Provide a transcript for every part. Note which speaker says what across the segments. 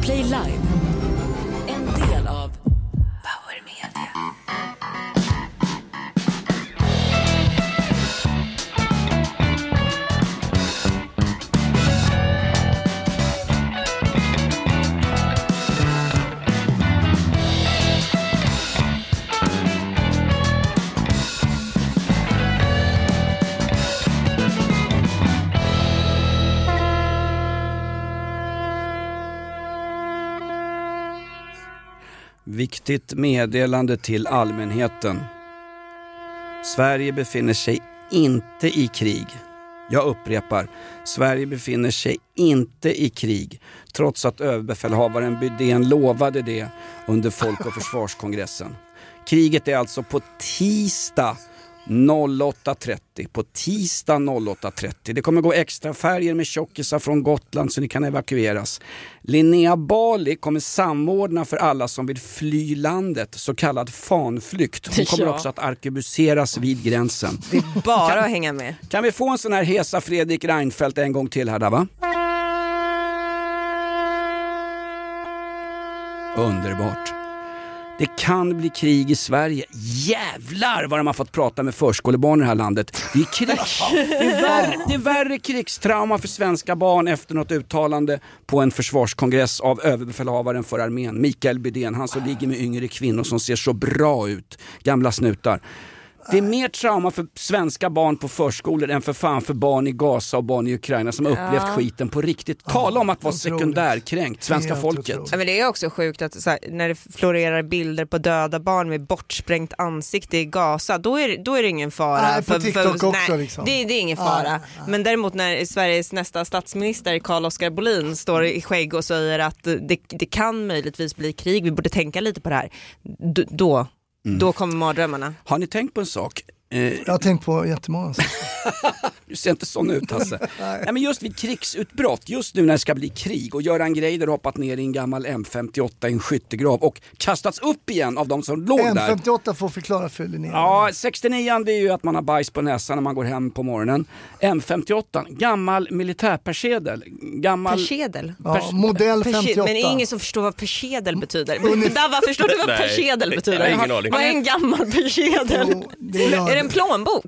Speaker 1: Play Live. En del av Power Media.
Speaker 2: Viktigt meddelande till allmänheten. Sverige befinner sig inte i krig. Jag upprepar, Sverige befinner sig inte i krig, trots att överbefälhavaren Bydén lovade det under Folk- och försvarskongressen. Kriget är alltså på tisdag 08.30. På tisdag 08.30. Det kommer gå extra färger med tjockisar från Gotland så ni kan evakueras. Linnea Bali kommer samordna för alla som vill fly landet, så kallad fanflykt. Hon kommer också att arkebuseras vid gränsen.
Speaker 3: Det är bara att hänga med.
Speaker 2: Kan vi få en sån här hesa Fredrik Reinfeldt en gång till här då, va? Underbart. Det kan bli krig i Sverige. Jävlar vad de har fått prata med förskolebarn i det här landet. Det är krig. Det är värre krigstrauma för svenska barn efter något uttalande på en försvarskongress av överbefälhavaren för armén, Mikael Bydén. Han som ligger med yngre kvinnor som ser så bra ut. Gamla snutar. Det är mer trauma för svenska barn på förskolor än för barn i Gaza och barn i Ukraina som har upplevt skiten på riktigt. Tala om att vara sekundärkränkt, svenska folket.
Speaker 3: Ja, men det är också sjukt att så här, när det florerar bilder på döda barn med bortsprängt ansikte i Gaza, då är det ingen fara.
Speaker 4: Nej, på TikTok också
Speaker 3: nej,
Speaker 4: liksom.
Speaker 3: Det är ingen fara. Men däremot när Sveriges nästa statsminister Carl-Oskar Bolin står i skägg och säger att det kan möjligtvis bli krig, vi borde tänka lite på det här. Då kommer mardrömmarna.
Speaker 2: Har ni tänkt på en sak?
Speaker 4: Jag har tänkt på jättemånga saker.
Speaker 2: Du ser inte sån ut, Hasse. Nej, men just vid krigsutbrott, just nu när det ska bli krig och Göran Greider hoppat ner i en gammal M58 i en skyttegrav och kastats upp igen av de som låg där.
Speaker 4: M58 får förklara för Linnea.
Speaker 2: Ja, 69 det är ju att man har bajs på näsan när man går hem på morgonen. M58, gammal militärpersedel.
Speaker 3: Persedel?
Speaker 4: Ja, modell 58.
Speaker 3: Men det är ingen som förstår vad persedel betyder. Dava, förstår du vad persedel betyder?
Speaker 5: Jag har ingen aning.
Speaker 3: Vad är en gammal persedel? Är det en plånbok?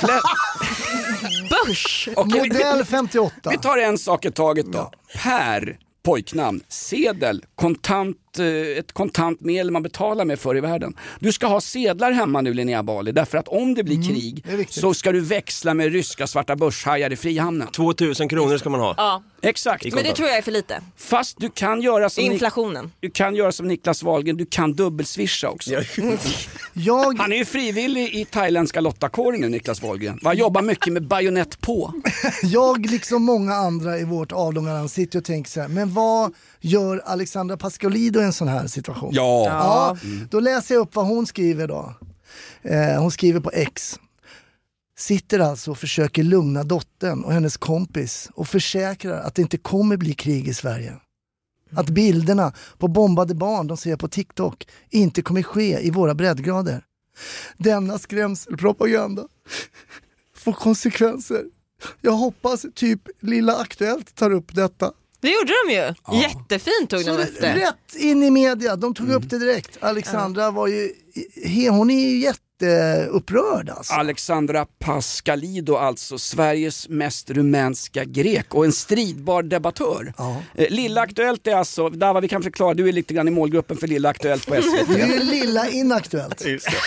Speaker 3: Börs?
Speaker 2: Okay,
Speaker 4: modell 58.
Speaker 2: Vi tar en sak i taget då. Ja. Per, pojknamn, sedel, ett kontant medel man betalar med för i världen. Du ska ha sedlar hemma nu, Linnea Bali, därför att om det blir krig så ska du växla med ryska svarta börshajar i Frihamnen.
Speaker 5: 2000 kronor ska man ha.
Speaker 3: Ja.
Speaker 2: Exakt.
Speaker 3: Men det tror jag är för lite.
Speaker 2: Fast du kan göra som
Speaker 3: inflationen.
Speaker 2: Du kan göra som Niklas Wahlgren, du kan dubbelswisha också. Han är ju frivillig i thailändska lottakåren nu, Niklas Wahlgren. Man jobbar mycket med bajonett på.
Speaker 4: Jag, liksom många andra i vårt avlånga land, sitter och tänker så här, men vad gör Alexandra Pascalidou i en sån här situation?
Speaker 2: Ja.
Speaker 4: Då läser jag upp vad hon skriver då. Hon skriver på X. Sitter alltså och försöker lugna dottern och hennes kompis och försäkrar att det inte kommer bli krig i Sverige. Att bilderna på bombade barn de ser på TikTok inte kommer ske i våra breddgrader. Denna skrämselpropaganda får konsekvenser. Jag hoppas typ Lilla Aktuellt tar upp detta.
Speaker 3: Det gjorde de ju. Ja. Jättefint tog de upp det.
Speaker 4: Rätt in i media. De tog upp det direkt. Alexandra var ju... Hon är ju jätteupprörd alltså.
Speaker 2: Alexandra Pascalidou, alltså Sveriges mest rumänska grek och en stridbar debattör. Lilla Aktuellt är alltså... Dava, vi kan förklara, du är lite grann i målgruppen för Lilla Aktuellt på SVT.
Speaker 4: Du är Lilla Inaktuellt.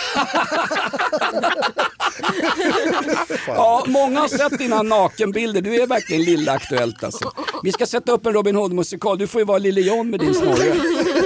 Speaker 2: Ja, många har sett dina nakenbilder. Du är verkligen Lilla Aktuellt alltså. Vi ska sätta upp en Robin Hood-musikal. Du får ju vara Lille John med din snorre.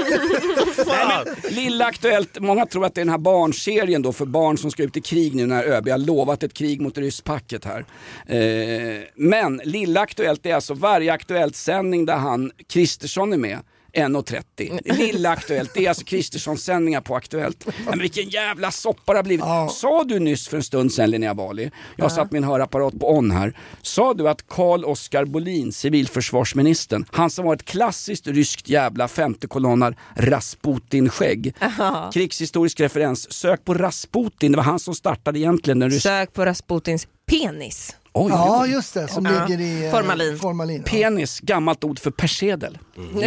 Speaker 2: Lilla Aktuellt, många tror att det är den här barnserien då för barn som ska ut i krig nu när ÖB har lovat ett krig mot rysspacket här. Men Lilla Aktuellt är alltså varje Aktuellt sändning där Kristersson är med. 1.30. Lilla Aktuellt, det är alltså Kristerssons sändningar på Aktuellt. Men vilken jävla soppa det har blivit. Sa du nyss för en stund sedan, Linnea Bali, jag satt min hörapparat på on här, sa du att Carl-Oskar Bolin, civilförsvarsministern, han som var ett klassiskt ryskt jävla femtekolonnar Rasputin-skägg. Krigshistorisk referens, sök på Rasputin, det var han som startade egentligen den
Speaker 3: Sök på Rasputins Penis.
Speaker 2: Oj,
Speaker 4: Ja,
Speaker 2: oj.
Speaker 4: just det, som ligger i formalin.
Speaker 2: Penis, gammalt ord för persedel.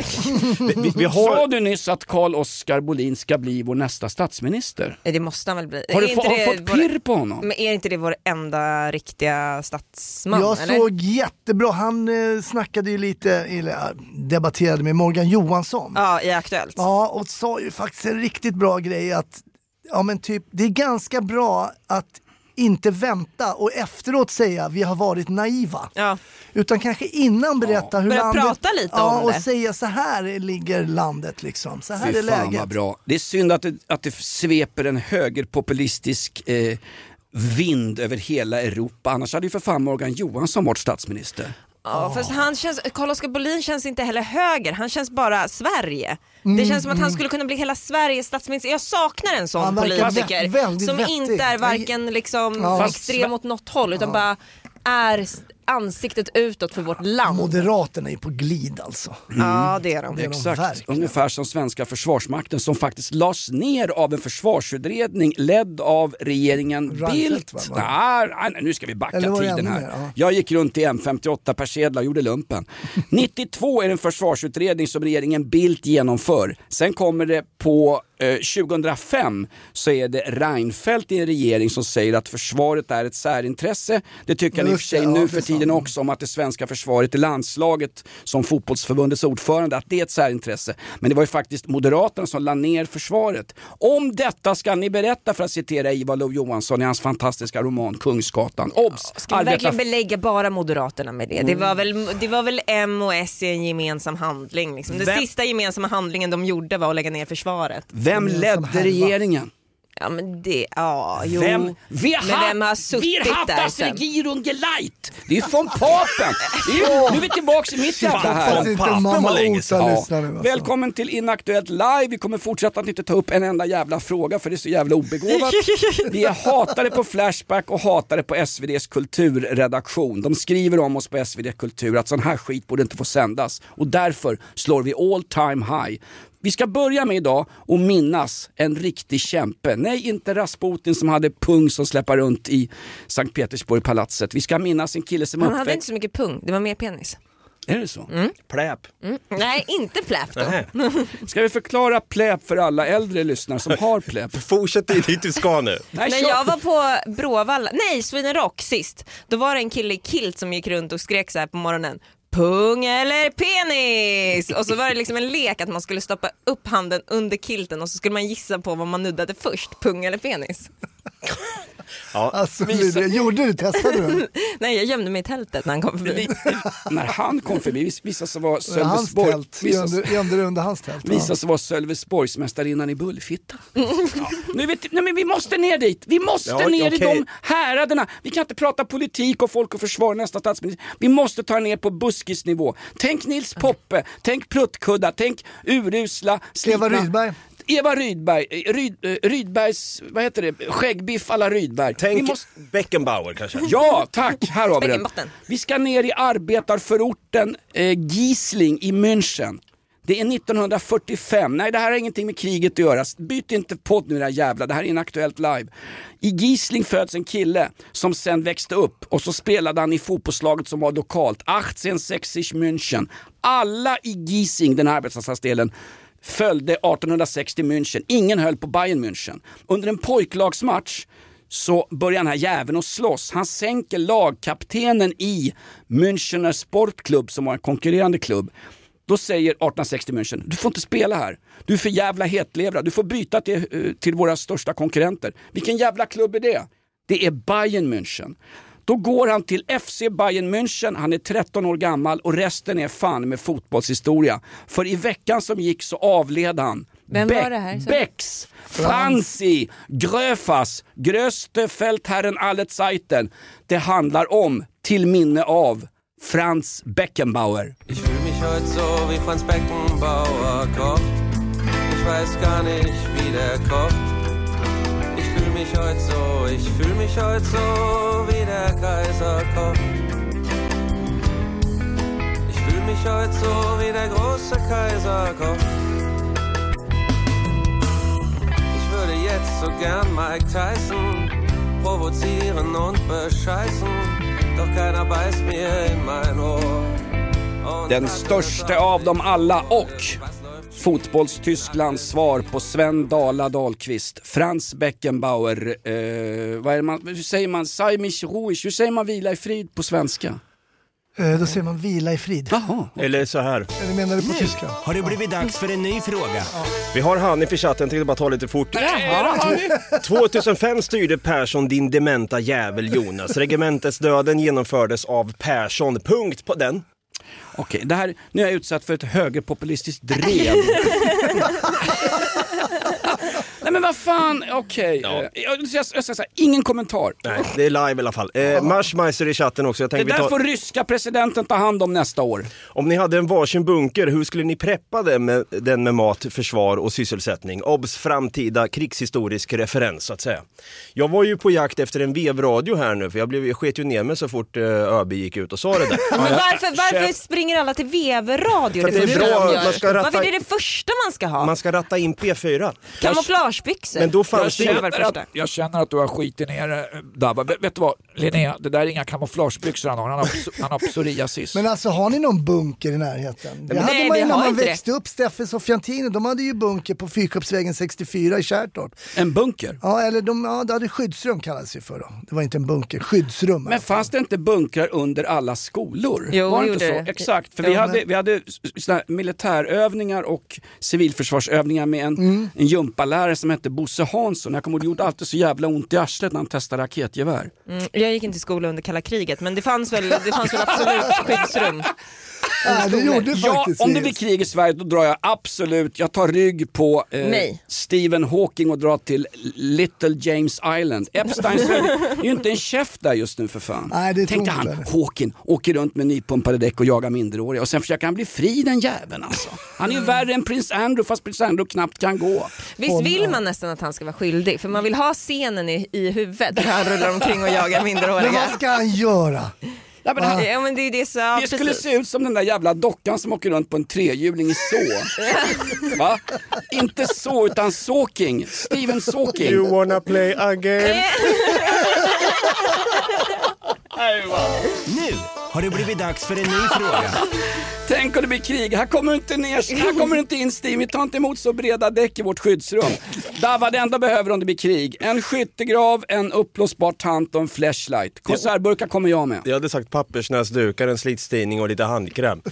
Speaker 5: Vi har...
Speaker 2: Sa du nyss att Carl Oskar Bolin ska bli vår nästa statsminister?
Speaker 3: Det måste han väl bli.
Speaker 2: Har du fått pirr på honom?
Speaker 3: Men är inte det vår enda riktiga statsman?
Speaker 4: Jag
Speaker 3: eller?
Speaker 4: såg jättebra, han snackade ju lite, eller debatterade med Morgan Johansson.
Speaker 3: Ja, i Aktuellt.
Speaker 4: Ja, och sa ju faktiskt en riktigt bra grej att det är ganska bra att inte vänta och efteråt säga vi har varit naiva.
Speaker 3: Ja.
Speaker 4: Utan kanske innan berätta hur
Speaker 3: börja
Speaker 4: landet...
Speaker 3: prata lite om
Speaker 4: och
Speaker 3: det.
Speaker 4: säga så här ligger landet liksom. Så här är
Speaker 2: Fy fan
Speaker 4: läget.
Speaker 2: vad bra. Det är synd att det sveper en högerpopulistisk vind över hela Europa. Annars hade ju för fan Morgan Johansson varit statsminister.
Speaker 3: Ja, fast Carl Oskar Bolin känns inte heller höger, han känns bara Sverige. Det känns som att han skulle kunna bli hela Sveriges statsminister. Jag saknar en sån politiker
Speaker 4: väldigt
Speaker 3: som
Speaker 4: vettig.
Speaker 3: inte är varken liksom extrem åt något håll utan bara är ansiktet utåt för vårt land.
Speaker 4: Moderaterna är på glid alltså.
Speaker 3: Ja, det är de.
Speaker 4: Det är de
Speaker 2: Exakt,
Speaker 4: verkligen.
Speaker 2: ungefär som svenska försvarsmakten som faktiskt lades ner av en försvarsutredning ledd av regeringen
Speaker 4: Reinfeldt,
Speaker 2: Bildt.
Speaker 4: va?
Speaker 2: Nej, nu ska vi backa
Speaker 4: Eller var det
Speaker 2: tiden
Speaker 4: ännu
Speaker 2: här.
Speaker 4: mer? Ja.
Speaker 2: Jag gick runt i M58 persedlar och gjorde lumpen. 92 är det en försvarsutredning som regeringen Bildt genomför. Sen kommer det på 2005 så är det Reinfeldt i en regering som säger att försvaret är ett särintresse. Det tycker han i och för sig nu för tiden också, om att det svenska försvaret är landslaget som fotbollsförbundets ordförande, att det är ett särintresse. Men det var ju faktiskt Moderaterna som la ner försvaret. Om detta ska ni berätta, för att citera Ivar Lo-Johansson i hans fantastiska roman Kungsgatan. Obs!
Speaker 3: Ska vi verkligen belägga bara Moderaterna med det? Det var väl M och S i en gemensam handling. Liksom. Den sista gemensamma handlingen de gjorde var att lägga ner försvaret.
Speaker 2: Vem ledde regeringen?
Speaker 3: Ja, men det, jo.
Speaker 2: Vem
Speaker 3: har suttit där sen?
Speaker 2: Regierung geleit? Det är ju från papen. Nu är vi tillbaka i mitt jävla här.
Speaker 4: Fast inte mamma Ota lyssnar nu alltså.
Speaker 2: Välkommen till Inaktuellt live. Vi kommer fortsätta att inte ta upp en enda jävla fråga, för det är så jävla obegåvat. Vi är hatare på Flashback och hatare på SVDs kulturredaktion. De skriver om oss på SVD Kultur att sån här skit borde inte få sändas. Och därför slår vi all time high. Vi ska börja med idag och minnas en riktig kämpe. Nej, inte Rasputin som hade pung som släppar runt i Sankt Petersburg-palatset. Vi ska minnas en kille som
Speaker 3: Han hade inte så mycket pung, det var mer penis.
Speaker 2: Är det så?
Speaker 5: Pläp.
Speaker 3: Nej, inte pläp då.
Speaker 2: Ska vi förklara pläp för alla äldre lyssnare som har pläp?
Speaker 5: Fortsätt dit du ska nu.
Speaker 3: När jag var på Bråvalla, Sweden Rock sist, då var det en kille i kilt som gick runt och skrek så här på morgonen: pung eller penis? Och så var det liksom en lek att man skulle stoppa upp handen under kilten och så skulle man gissa på vad man nuddade först, pung eller penis.
Speaker 5: Ja.
Speaker 4: Alltså, testade du?
Speaker 3: Nej, jag gömde mig i tältet när han kom förbi.
Speaker 2: När han kom förbi, visade sig vara
Speaker 4: Hans tält, gömde du under hans tält?
Speaker 2: Visade sig vara Sölvesborgsmästarinnan i Bullfitta. Men vi måste ner dit. Vi måste ner i de häraderna. Vi kan inte prata politik och folk och försvar nästa statsminister. Vi måste ta ner på buskisnivå. Tänk Nils Poppe, tänk Pruttkudda, tänk urusla, slitna. Eva Rydbergs, vad heter det? Skäggbiff alla Rydberg.
Speaker 5: Tänk Beckenbauer kanske.
Speaker 2: Ja, tack. Här har vi den. Vi ska ner i arbetarförorten Giesling i München. Det är 1945. Nej, det här har ingenting med kriget att göra. Byt inte podd nu, det här jävla. Det här är Inaktuellt live. I Giesling föds en kille som sen växte upp och så spelade han i fotbollslaget som var lokalt. 1860 München. Alla i Giesing, den här arbetarstadsdelen, följde 1860 München. Ingen höll på Bayern München. Under en pojklagsmatch så börjar den här jäveln att slåss. Han sänker lagkaptenen i Münchener sportklubb som var en konkurrerande klubb. Då säger 1860 München: du får inte spela här. Du är för jävla hetlevrad. Du får byta till våra största konkurrenter. Vilken jävla klubb är det? Det är Bayern München. Då går han till FC Bayern München, han är 13 år gammal och resten är fan med fotbollshistoria. För i veckan som gick så avled han.
Speaker 3: Vem var det här?
Speaker 2: Becks, Franzi, Gröfas, gröste Feldherren alle Zeiten. Det handlar om till minne av Franz Beckenbauer.
Speaker 6: Ich fühl mich heute so wie Franz Beckenbauer kocht. Ich weiß gar nicht wie der kocht. Ich fühl mich heute so wie der Kaiser kocht. Ich fühl mich heute so wie der große Kaiser kocht. Ich würde jetzt so gern Mike Tyson provozieren. provozieren und bescheißen, doch keiner beißt mir in mein Ohr.
Speaker 2: Den största av dem alla och fotbollstysklands svar på Sven Dala Dahlqvist. Franz Beckenbauer. Vad är det man, hur säger man? Sei mich ruhig. Hur säger man vila i frid på svenska?
Speaker 4: Då säger man vila i frid.
Speaker 2: Jaha.
Speaker 5: Eller så här.
Speaker 4: Eller menar du på tyska?
Speaker 7: Har det blivit dags för en ny fråga?
Speaker 5: Vi har Hanif i chatten, tänkte bara ta lite fort. 2005 styrde Persson din dementa jävel Jonas. Regementets döden genomfördes av Persson. Punkt på den.
Speaker 2: Okej, det här, nu är jag utsatt för ett högerpopulistiskt drev. Nej men vad fan, okej.
Speaker 5: Ja.
Speaker 2: Jag ska säga, ingen kommentar.
Speaker 5: Nej, det är live i alla fall. Marschmeister i chatten också. Jag
Speaker 2: Det där får ryska presidenten ta hand om nästa år.
Speaker 5: Om ni hade en varsin bunker, hur skulle ni preppa den med mat, försvar och sysselsättning? Obs framtida krigshistorisk referens så att säga. Jag var ju på jakt efter en vevradio här nu, för jag sket ju ner mig så fort ÖB gick ut och sa det där.
Speaker 3: Men varför springer alla till vevradio?
Speaker 5: För det är bra, man ska ratta,
Speaker 3: varför är det första man ska ha?
Speaker 5: man ska ratta in P4.
Speaker 3: Kamouflagebyxor.
Speaker 5: Men då fanns
Speaker 8: Jag känner att du har skitit ner Dava. Vet du vad, Linnea, det där är inga kamouflagebyxor han har psoriasis.
Speaker 4: Men alltså, har ni någon bunker i närheten? Det hade
Speaker 3: nej,
Speaker 4: man ju
Speaker 3: vi
Speaker 4: när
Speaker 3: har
Speaker 4: man
Speaker 3: inte
Speaker 4: växte upp. Steffes och Fjantini, de hade ju bunker på Fyrkroppsvägen 64 i Kärrtorp.
Speaker 2: En bunker?
Speaker 4: Ja, eller det hade skyddsrum kallades det för då. Det var inte en bunker, skyddsrum.
Speaker 2: Men fanns det inte bunkrar under alla skolor?
Speaker 3: Jo,
Speaker 2: var det
Speaker 3: gjorde
Speaker 2: inte så?
Speaker 3: det.
Speaker 2: Exakt, för
Speaker 3: Jo,
Speaker 2: vi hade såna här militärövningar och civilförsvarsövningar med en gympalärare som hette Bosse Hansson. Jag kommer ihåg, det gjorde alltid så jävla ont i arslet när han testade raketgevär.
Speaker 3: Jag gick inte i skolan under kalla kriget, men det fanns väl absolut skyddsrum.
Speaker 4: Ja, det gjorde faktiskt.
Speaker 2: Om det blir krig i Sverige då drar jag absolut, jag tar rygg på Stephen Hawking och drar till Little James Island. Epsteins är ju inte en chef där just nu för fan.
Speaker 4: Nej, det
Speaker 2: tänkte han, Hawking åker runt med nypumpade däck och jagar minderåriga och sen försöker han bli fri den jäveln alltså. Han är ju värre än Prins Andrew, fast Prins Andrew knappt kan gå.
Speaker 3: Visst vill man nästan att han ska vara skyldig, för man vill ha scenen i huvudet där han rullar omkring och jagar minderåriga.
Speaker 4: Men vad ska han göra?
Speaker 2: Ja, men
Speaker 3: det är det så.
Speaker 2: Det skulle se ut som den där jävla dockan som åker runt på en trehjuling i så. Va? Inte så, utan Sawking. Stephen Sawking.
Speaker 5: You wanna play again?
Speaker 7: Nu har det blivit dags för en ny fråga.
Speaker 2: Tänk om det blir krig. Här kommer inte in Steve. Vi tar inte emot så breda däck i vårt skyddsrum. Där var det enda behöver om det blir krig. En skyttegrav, en uppblåsbar tant och en flashlight. Konservburkar kommer jag med.
Speaker 5: Jag hade sagt pappersnäsdukar, en slitstidning och lite handkräm.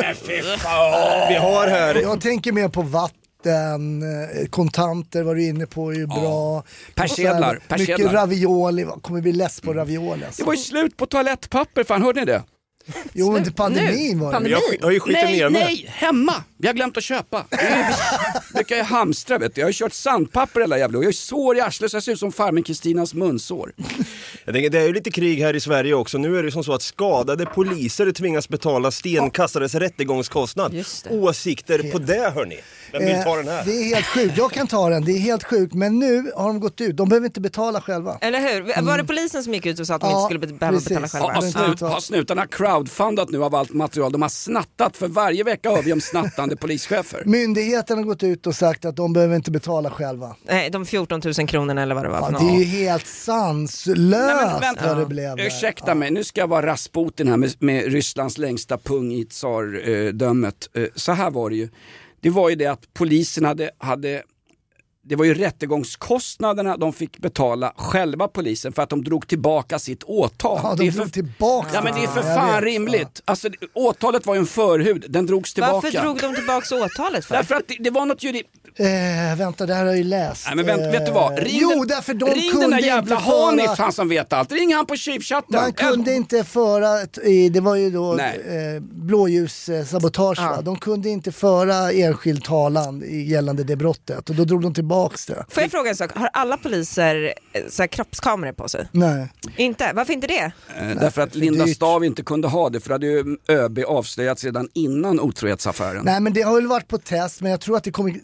Speaker 5: Vi har här...
Speaker 4: Jag tänker mer på vatten, kontanter var du inne på är ju bra.
Speaker 2: Persedlar.
Speaker 4: Mycket ravioli, kommer bli less på ravioli alltså.
Speaker 2: Det var ju slut på toalettpapper, fan hörde ni det?
Speaker 4: Jo, inte pandemin var det.
Speaker 5: Jag har ju skitit ner mig.
Speaker 2: Nej, hemma. Vi har glömt att köpa. Brukar jag hamstra, vet du. Jag har kört sandpapper eller jävla. Jag är sår i arslet så jag ser ut som farmen Kristinas munsår.
Speaker 5: Jag tänker, det är ju lite krig här i Sverige också. Nu är det som så att skadade poliser tvingas betala stenkastares rättegångskostnad. Åsikter på det, hörni. Vem vill ta den här?
Speaker 4: Det är helt sjukt. Jag kan ta den. Det är helt sjukt. Men nu har de gått ut. De behöver inte betala själva.
Speaker 3: Eller hur? Var det polisen som gick ut och sa att de inte skulle behöva betala själva?
Speaker 2: Har snutarna crowdfundat nu av allt material? De har snattat. För varje vecka har vi om snattande polischefer.
Speaker 4: Myndigheten har gått ut och sagt att de behöver inte betala själva.
Speaker 3: Nej, de 14 000 kronorna eller vad det var.
Speaker 4: Ja, det är ju helt sanslöst vad det blev.
Speaker 2: Ursäkta mig, nu ska jag vara Rasputin här med Rysslands längsta pung i tsardömet. Så här var det ju. Det var ju det att polisen hade det var ju rättegångskostnaderna de fick betala själva polisen för att de drog tillbaka sitt åtal.
Speaker 4: Ja, de drog tillbaka.
Speaker 2: Ja, men det är för fan rimligt. Ja. Alltså, åtalet var ju en förhud, den drogs tillbaka.
Speaker 3: Varför drog de tillbaka åtalet för?
Speaker 2: Därför att det var något
Speaker 4: vänta, det här har jag ju läst.
Speaker 2: Nej, men vet du vad? Ring den där jävla Hanif, han som vet allt. Ring han på tjuvchatten.
Speaker 4: Man kunde inte föra, det var ju då blåljussabotage. Ja. De kunde inte föra enskild talan gällande det brottet. Och då drog de tillbaka det.
Speaker 3: Får jag fråga en sak? Har alla poliser så här kroppskameror på sig?
Speaker 4: Nej.
Speaker 3: Inte? Varför inte det?
Speaker 2: Därför att Linda Stav inte kunde ha det. För det hade ju ÖB avslöjat sedan innan otrohetsaffären.
Speaker 4: Nej, men det har väl varit på test. Men jag tror att det kommer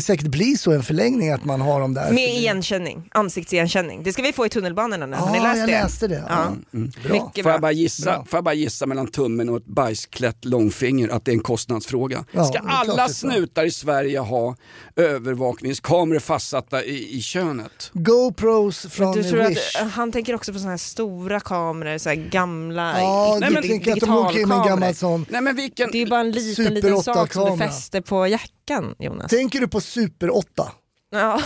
Speaker 4: säkert bli så en förlängning att man har dem där.
Speaker 3: Med igenkänning, ansiktsigenkänning. Det ska vi få i tunnelbanorna nu. Har ni läst
Speaker 4: jag
Speaker 3: det?
Speaker 4: läste det. Ja. Bra.
Speaker 3: Mycket
Speaker 2: Får
Speaker 3: bra.
Speaker 2: jag bara gissa mellan tummen och ett bajsklätt långfinger att det är en kostnadsfråga.
Speaker 4: Ja,
Speaker 2: Ska
Speaker 4: det är klart
Speaker 2: alla
Speaker 4: det är så.
Speaker 2: snutar i Sverige ha övervakningskameror fastsatta i könet?
Speaker 4: GoPros från
Speaker 3: Du tror
Speaker 4: Wish.
Speaker 3: att han tänker också på såna här stora kameror, så här gamla
Speaker 4: Ja,
Speaker 2: Nej,
Speaker 4: du
Speaker 2: men
Speaker 4: tänker att de åker med en gammal sån.
Speaker 2: Nej men vilken...
Speaker 3: Det är bara en liten
Speaker 4: Super
Speaker 3: sak som du
Speaker 4: 8-kamera.
Speaker 3: fäster på jackan, Jonas.
Speaker 4: Tänker du på Super 8?
Speaker 3: Ja.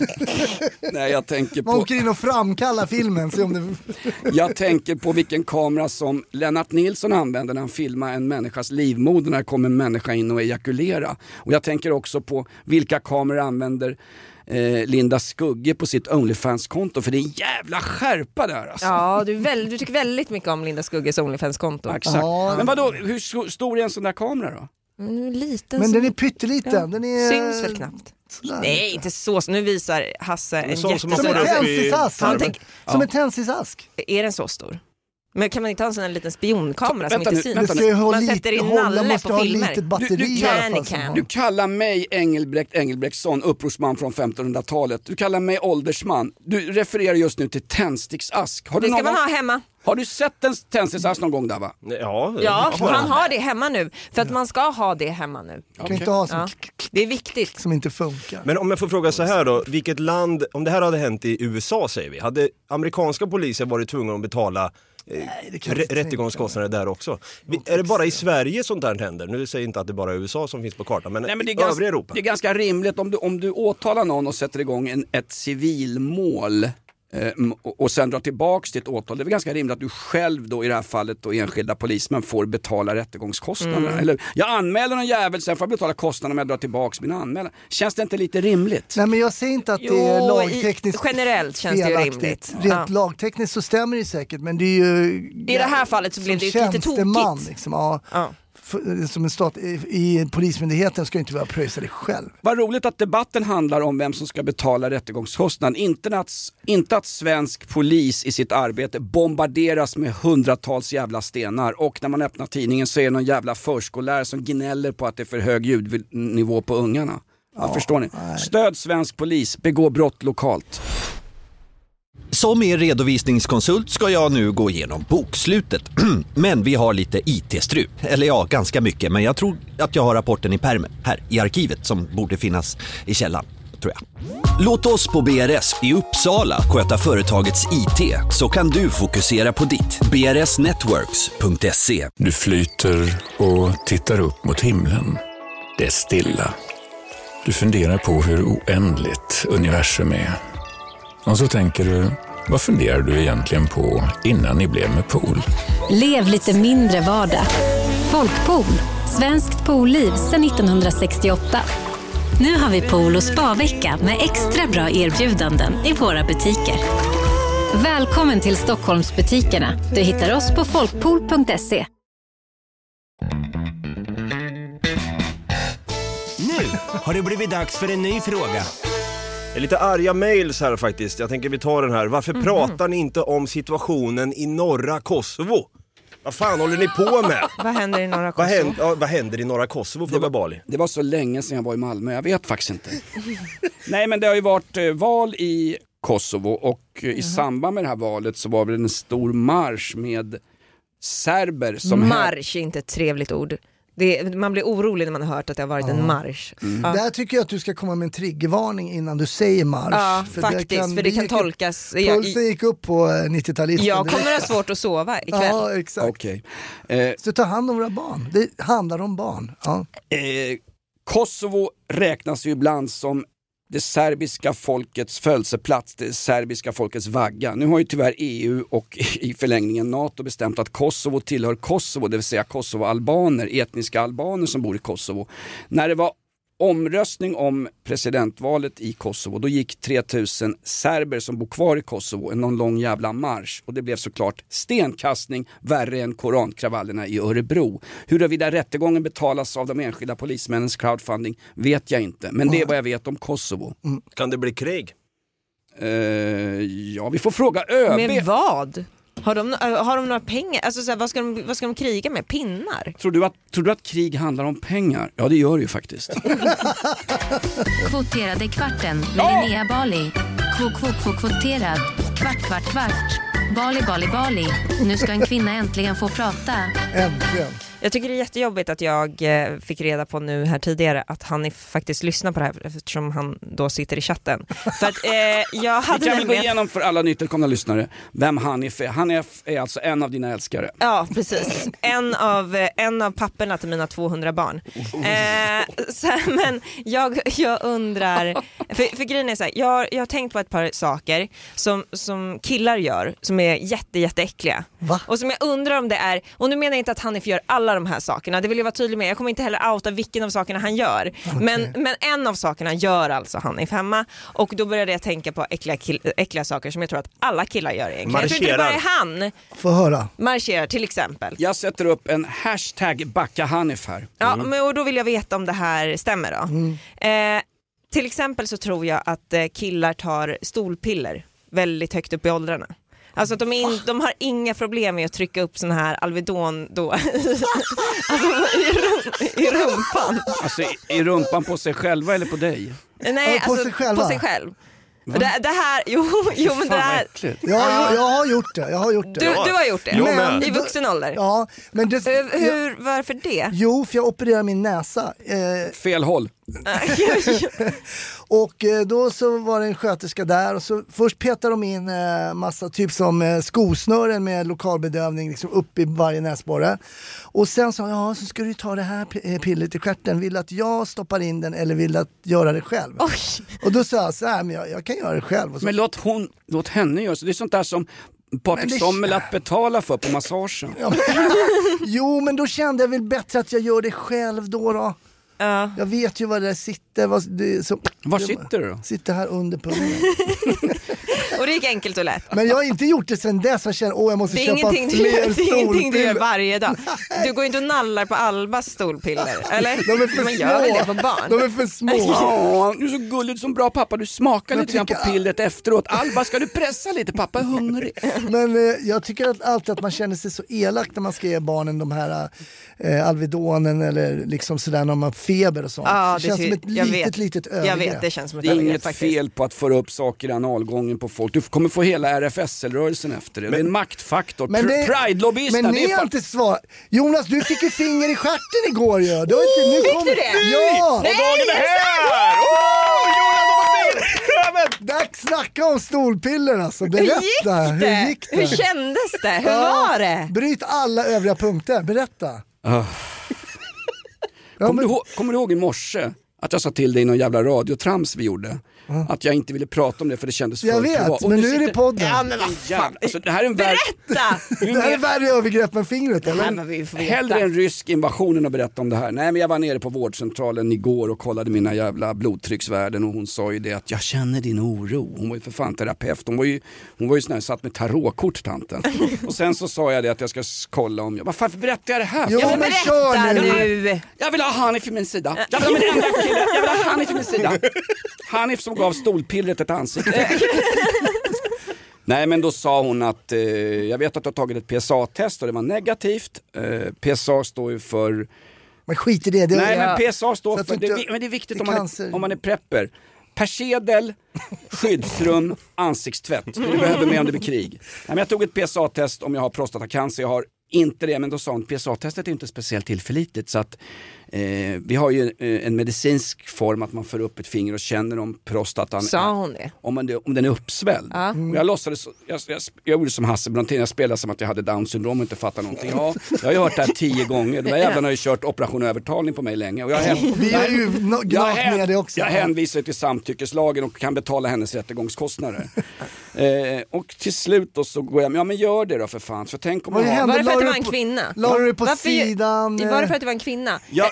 Speaker 2: Nej, jag tänker
Speaker 4: Man
Speaker 2: på...
Speaker 4: åker in och framkallar filmen. Se om det...
Speaker 2: Jag tänker på vilken kamera som Lennart Nilsson använder när han filmar en människas livmoder när det kommer en människa in och ejakulera. Och jag tänker också på vilka kameror använder Linda Skugge på sitt OnlyFans-konto, för det är en jävla skärpa där alltså.
Speaker 3: Ja, du tycker väldigt mycket om Linda Skugges OnlyFans-konto.
Speaker 2: Exakt.
Speaker 4: Ja.
Speaker 2: Men vadå, hur stor är en sån där kamera då?
Speaker 3: Liten
Speaker 4: Men
Speaker 3: som...
Speaker 4: den är pytteliten.
Speaker 3: Ja.
Speaker 4: Den är...
Speaker 3: Syns väl knappt.
Speaker 4: Sådär.
Speaker 3: Nej, inte så. Nu visar Hasse en
Speaker 5: sån som man
Speaker 4: Som en
Speaker 5: får upp i
Speaker 4: tändsticksask.
Speaker 5: tarmen.
Speaker 4: Som en tändsticksask.
Speaker 3: Är den så stor? Men kan man inte ha en sån här liten spionkamera som
Speaker 2: Vänta
Speaker 3: inte
Speaker 2: nu,
Speaker 3: syns?
Speaker 2: vänta
Speaker 4: Det ska ju ha
Speaker 3: Man
Speaker 4: lite,
Speaker 3: sätter i nalle
Speaker 4: måste
Speaker 3: på
Speaker 4: ha
Speaker 3: filmer.
Speaker 4: litet batteri
Speaker 2: Du
Speaker 4: i alla fall.
Speaker 3: Candycam.
Speaker 4: som har-
Speaker 2: Du kallar mig Engelbrektsson, upprorsman från 1500-talet. Du kallar mig åldersman. Du refererar just nu till tändsticksask.
Speaker 3: Det ska man ha hemma.
Speaker 2: Har du sett en tändsticksask någon gång, Dava?
Speaker 5: Ja,
Speaker 3: Ja, han har det hemma nu. För att man ska ha det hemma nu.
Speaker 4: Du kan inte ha som,
Speaker 3: Ja. Det är viktigt.
Speaker 4: som inte funkar.
Speaker 5: Men om jag får fråga så här då, vilket land, om det här hade hänt i USA säger vi, hade amerikanska poliser varit tvungna att betala
Speaker 4: det kan jag inte
Speaker 5: rättegångskostnader där också? Är det bara i Sverige sånt här händer? Nu säger jag inte att det bara är USA som finns på kartan, men,
Speaker 2: Nej, men det är
Speaker 5: övriga Europa.
Speaker 2: Det är ganska rimligt om du åtalar någon och sätter igång ett civilmål och sen drar tillbaks ditt åtal. Det är väl ganska rimligt att du själv då i det här fallet då enskilda polismän får betala rättegångskostnaderna. Eller jag anmäler någon jävel, sen får jag betala kostnaderna om jag drar tillbaks min anmälan. Känns det inte lite rimligt?
Speaker 4: Nej, men jag säger inte att det är
Speaker 3: Jo,
Speaker 4: lagtekniskt
Speaker 3: generellt känns det ju
Speaker 4: felaktigt.
Speaker 3: rimligt.
Speaker 4: Rent
Speaker 3: Ja.
Speaker 4: lagtekniskt så stämmer det säkert, men det är ju...
Speaker 3: I det här fallet så blev det ju lite
Speaker 4: tjänsteman,
Speaker 3: tokigt.
Speaker 4: liksom, ja.
Speaker 3: Ja.
Speaker 4: Som en stat i polismyndigheten ska inte vara pröjsa det själv.
Speaker 2: Vad roligt att debatten handlar om vem som ska betala rättegångskostnaden. Inte att svensk polis i sitt arbete bombarderas med hundratals jävla stenar. Och när man öppnar tidningen så är det någon jävla förskollärare som gnäller på att det är för hög ljudnivå på ungarna. Ja, förstår ni? Stöd svensk polis, begå brott lokalt.
Speaker 9: Som er redovisningskonsult ska jag nu gå igenom bokslutet. Men vi har lite IT-strul. Eller ja, ganska mycket. Men jag tror att jag har rapporten i pärmen här i arkivet som borde finnas i källan, tror jag. Låt oss på BRS i Uppsala sköta företagets IT så kan du fokusera på ditt. brsnetworks.se.
Speaker 10: Du flyter och tittar upp mot himlen. Det är stilla. Du funderar på hur oändligt universum är. Och så tänker du, vad funderar du egentligen på innan ni blev med pool?
Speaker 11: Lev lite mindre vardag. Folkpool. Svenskt poolliv sedan 1968. Nu har vi pool- och spa-vecka med extra bra erbjudanden i våra butiker. Välkommen till Stockholmsbutikerna. Du hittar oss på folkpool.se.
Speaker 7: Nu har det blivit dags för en ny fråga.
Speaker 5: Det är lite arga mails här faktiskt. Jag tänker vi tar den här. Varför pratar ni inte om situationen i norra Kosovo? Vad fan håller ni på med?
Speaker 3: Vad händer i norra Kosovo?
Speaker 5: Vad händer i norra Kosovo, frågar Bali?
Speaker 2: Det var så länge sedan jag var i Malmö, jag vet faktiskt inte. Nej, men det har ju varit val i Kosovo och i samband med det här valet så var det en stor marsch med serber som...
Speaker 3: Marsch är inte ett trevligt ord. Man blir orolig när man har hört att det har varit en marsch. Ja.
Speaker 4: Där tycker jag att du ska komma med en triggervarning innan du säger marsch.
Speaker 3: Ja, faktiskt, för det kan tolkas...
Speaker 4: Pulsen gick upp på 90-talisten.
Speaker 3: Jag kommer ha svårt att sova ikväll.
Speaker 4: Ja, exakt.
Speaker 2: Okej.
Speaker 4: Så ta hand om våra barn. Det handlar om barn. Ja.
Speaker 2: Kosovo räknas ju ibland som det serbiska folkets födelseplats, det serbiska folkets vagga. Nu har ju tyvärr EU och i förlängningen NATO bestämt att Kosovo tillhör Kosovo, det vill säga Kosovo-albaner, etniska albaner som bor i Kosovo. När det var omröstning om presidentvalet i Kosovo, då gick 3000 serber som bor kvar i Kosovo en lång jävla marsch och det blev såklart stenkastning värre än korankravallerna i Örebro. Huruvida rättegången betalas av de enskilda polismännens crowdfunding vet jag inte, men det är vad jag vet om Kosovo.
Speaker 5: Kan det bli krig?
Speaker 2: Ja, vi får fråga ÖB.
Speaker 3: Med vad? Har de några pengar? Alltså, så här, vad ska de kriga med? Pinnar?
Speaker 2: Tror du att krig handlar om pengar? Ja, det gör det ju faktiskt.
Speaker 11: Kvoterade kvarten med Linnea Bali. Kvoterad. Kvart. Bali. Nu ska en kvinna äntligen få prata.
Speaker 4: Äntligen.
Speaker 3: Jag tycker det är jättejobbigt att jag fick reda på nu här tidigare att han faktiskt lyssnar på det här eftersom han då sitter i chatten. För att jag hade
Speaker 2: Vi kan väl gå igenom för alla nytillkomna lyssnare vem Hanif är. Hanif är alltså en av dina älskare.
Speaker 3: Ja, precis. En av papperna till mina 200 barn. Men jag undrar, för grejen är så här, jag har tänkt på ett par saker som killar gör som är jätteäckliga.
Speaker 4: Va?
Speaker 3: Och som jag undrar om det är, och nu menar jag inte att Hanif gör alla de här sakerna, det vill jag vara tydlig med. Jag kommer inte heller outa vilken av sakerna han gör. Okay. Men en av sakerna gör alltså Hanif hemma. Och då började jag tänka på äckliga saker som jag tror att alla killar gör egentligen.
Speaker 5: Marscherar.
Speaker 3: Jag tror inte det bara är han.
Speaker 4: Få höra.
Speaker 3: Marscherar till exempel.
Speaker 2: Jag sätter upp en hashtag backa Hanif här.
Speaker 3: Ja, men och då vill jag veta om det här stämmer då. Till exempel så tror jag att killar tar stolpiller väldigt högt upp i åldrarna. Alltså att de har inga problem med att trycka upp sån här Alvedon då alltså, i rumpan.
Speaker 2: Alltså i rumpan på sig själva eller på dig?
Speaker 3: Nej,
Speaker 4: på
Speaker 3: alltså
Speaker 4: sig själva.
Speaker 3: På sig själv. Det här, jo men det här.
Speaker 4: Ja, jag har gjort det.
Speaker 3: Du har gjort det?
Speaker 4: Men,
Speaker 3: i vuxen ålder?
Speaker 4: Ja. Men
Speaker 3: varför det?
Speaker 4: Jo, för jag opererade min näsa.
Speaker 2: Fel håll.
Speaker 4: Och då så var det en sköterska där och så först petade de in massa typ som skosnören med lokalbedövning liksom upp i varje näsborre. Och sen sa så ska du ta det här pillret i stjärten. Vill att jag stoppar in den eller vill att göra det själv?
Speaker 3: Oj.
Speaker 4: Och då sa jag så här, men jag kan göra det själv. Och så.
Speaker 2: Men låt henne göra så. Det är sånt där som Patrik Sommel att betala för på massagen.
Speaker 4: Ja, jo, men då kände jag väl bättre att jag gör det själv då. Jag vet ju vad det sitter.
Speaker 2: Var sitter du då?
Speaker 4: Sitter här under pungen.
Speaker 3: Och det gick enkelt och lätt.
Speaker 4: Men jag har inte gjort det sen dess. Jag känner, jag måste köpa fler stolpiller. Det är ingenting
Speaker 3: du gör varje dag. Du går inte och nallar på Albas stolpiller, eller?
Speaker 4: De är för
Speaker 3: Man
Speaker 4: små.
Speaker 3: gör väl det på barn?
Speaker 4: De är för små.
Speaker 2: Ja, du är så gullig som bra pappa. Du smakar lite grann på pillret efteråt. Alba, ska du pressa lite? Pappa är hungrig.
Speaker 4: Men jag tycker alltid att man känner sig så elak när man ska ge barnen de här Alvedonen eller liksom sådär när man har feber och sånt.
Speaker 3: Ja,
Speaker 4: det känns som ett litet övergrepp.
Speaker 3: Jag vet, det känns som ett
Speaker 2: övergrepp. Det är
Speaker 3: övergrepp,
Speaker 2: inget fel på att föra upp saker i analgången på folk. Du kommer få hela RFSL-rörelsen efter det. Det är en maktfaktor. Pride-lobbyisten.
Speaker 4: Men ni har inte svar. Jonas, du fick ju finger i stjärten igår ju.
Speaker 3: Fick du det?
Speaker 4: Ja!
Speaker 5: Nej, dagen är här!
Speaker 4: Dags snacka om stolpiller alltså. Berätta. Hur gick det?
Speaker 3: Hur kändes det? Hur var det?
Speaker 4: Bryt alla övriga punkter. Berätta.
Speaker 2: Kommer du ihåg i morse att jag sa till dig någon jävla radiotrams vi gjorde? Att jag inte ville prata om det för det kändes för
Speaker 4: jag vet,
Speaker 2: privat.
Speaker 4: men nu är det podden.
Speaker 3: Ja, men vad fan.
Speaker 2: Alltså, det här är en
Speaker 3: berätta!
Speaker 4: Det här är värre övergrepp än fingret, eller?
Speaker 3: Nej,
Speaker 2: hellre en rysk invasion än att berätta om det här. Nej, men jag var nere på vårdcentralen igår och kollade mina jävla blodtrycksvärden och hon sa ju det att jag känner din oro. Hon var ju för fan terapeut. Hon var ju sån här satt med tarotkort, tanten. Och sen så sa jag det att jag ska kolla om varför berättar jag det här?
Speaker 4: Jo, men
Speaker 3: berätta nu!
Speaker 2: Jag vill ha Hanif i min sida. Jag vill ha min enda kille. Jag vill ha Hanif i min sida. Hanif som gav stolpillret ett ansikte. Nej, men då sa hon att jag vet att du har tagit ett PSA-test och det var negativt. PSA står ju för...
Speaker 4: Men skit i det.
Speaker 2: Nej, men PSA står för... Men det är viktigt om man är prepper. Persedel, skyddsrum, ansiktstvätt. Det behöver med om det blir krig. Nej, men jag tog ett PSA-test om jag har prostatacancer. Jag har inte det, men då sa hon PSA-testet är inte speciellt tillförlitligt. Så att vi har ju en medicinsk form att man för upp ett finger och känner om prostatan.
Speaker 3: Sa hon det?
Speaker 2: Om den är uppsvälld.
Speaker 3: Ja.
Speaker 2: Och jag låtsades, jag gjorde som Hasse Brontén, jag spelade som att jag hade Down syndrom och inte fattade någonting. Ja, jag har ju hört det här 10 gånger. De här jävlarna har ju kört operation övertalning på mig länge. Och
Speaker 4: vi är ju gnat med det också.
Speaker 2: Jag hänvisar till samtyckeslagen och kan betala hennes rättegångskostnader. Och till slut då så går jag, men gör det då för fan. Så tänk om
Speaker 3: var det för att det var en kvinna?
Speaker 4: La du det på sidan?
Speaker 3: Var det för att det var en kvinna?
Speaker 2: Ja.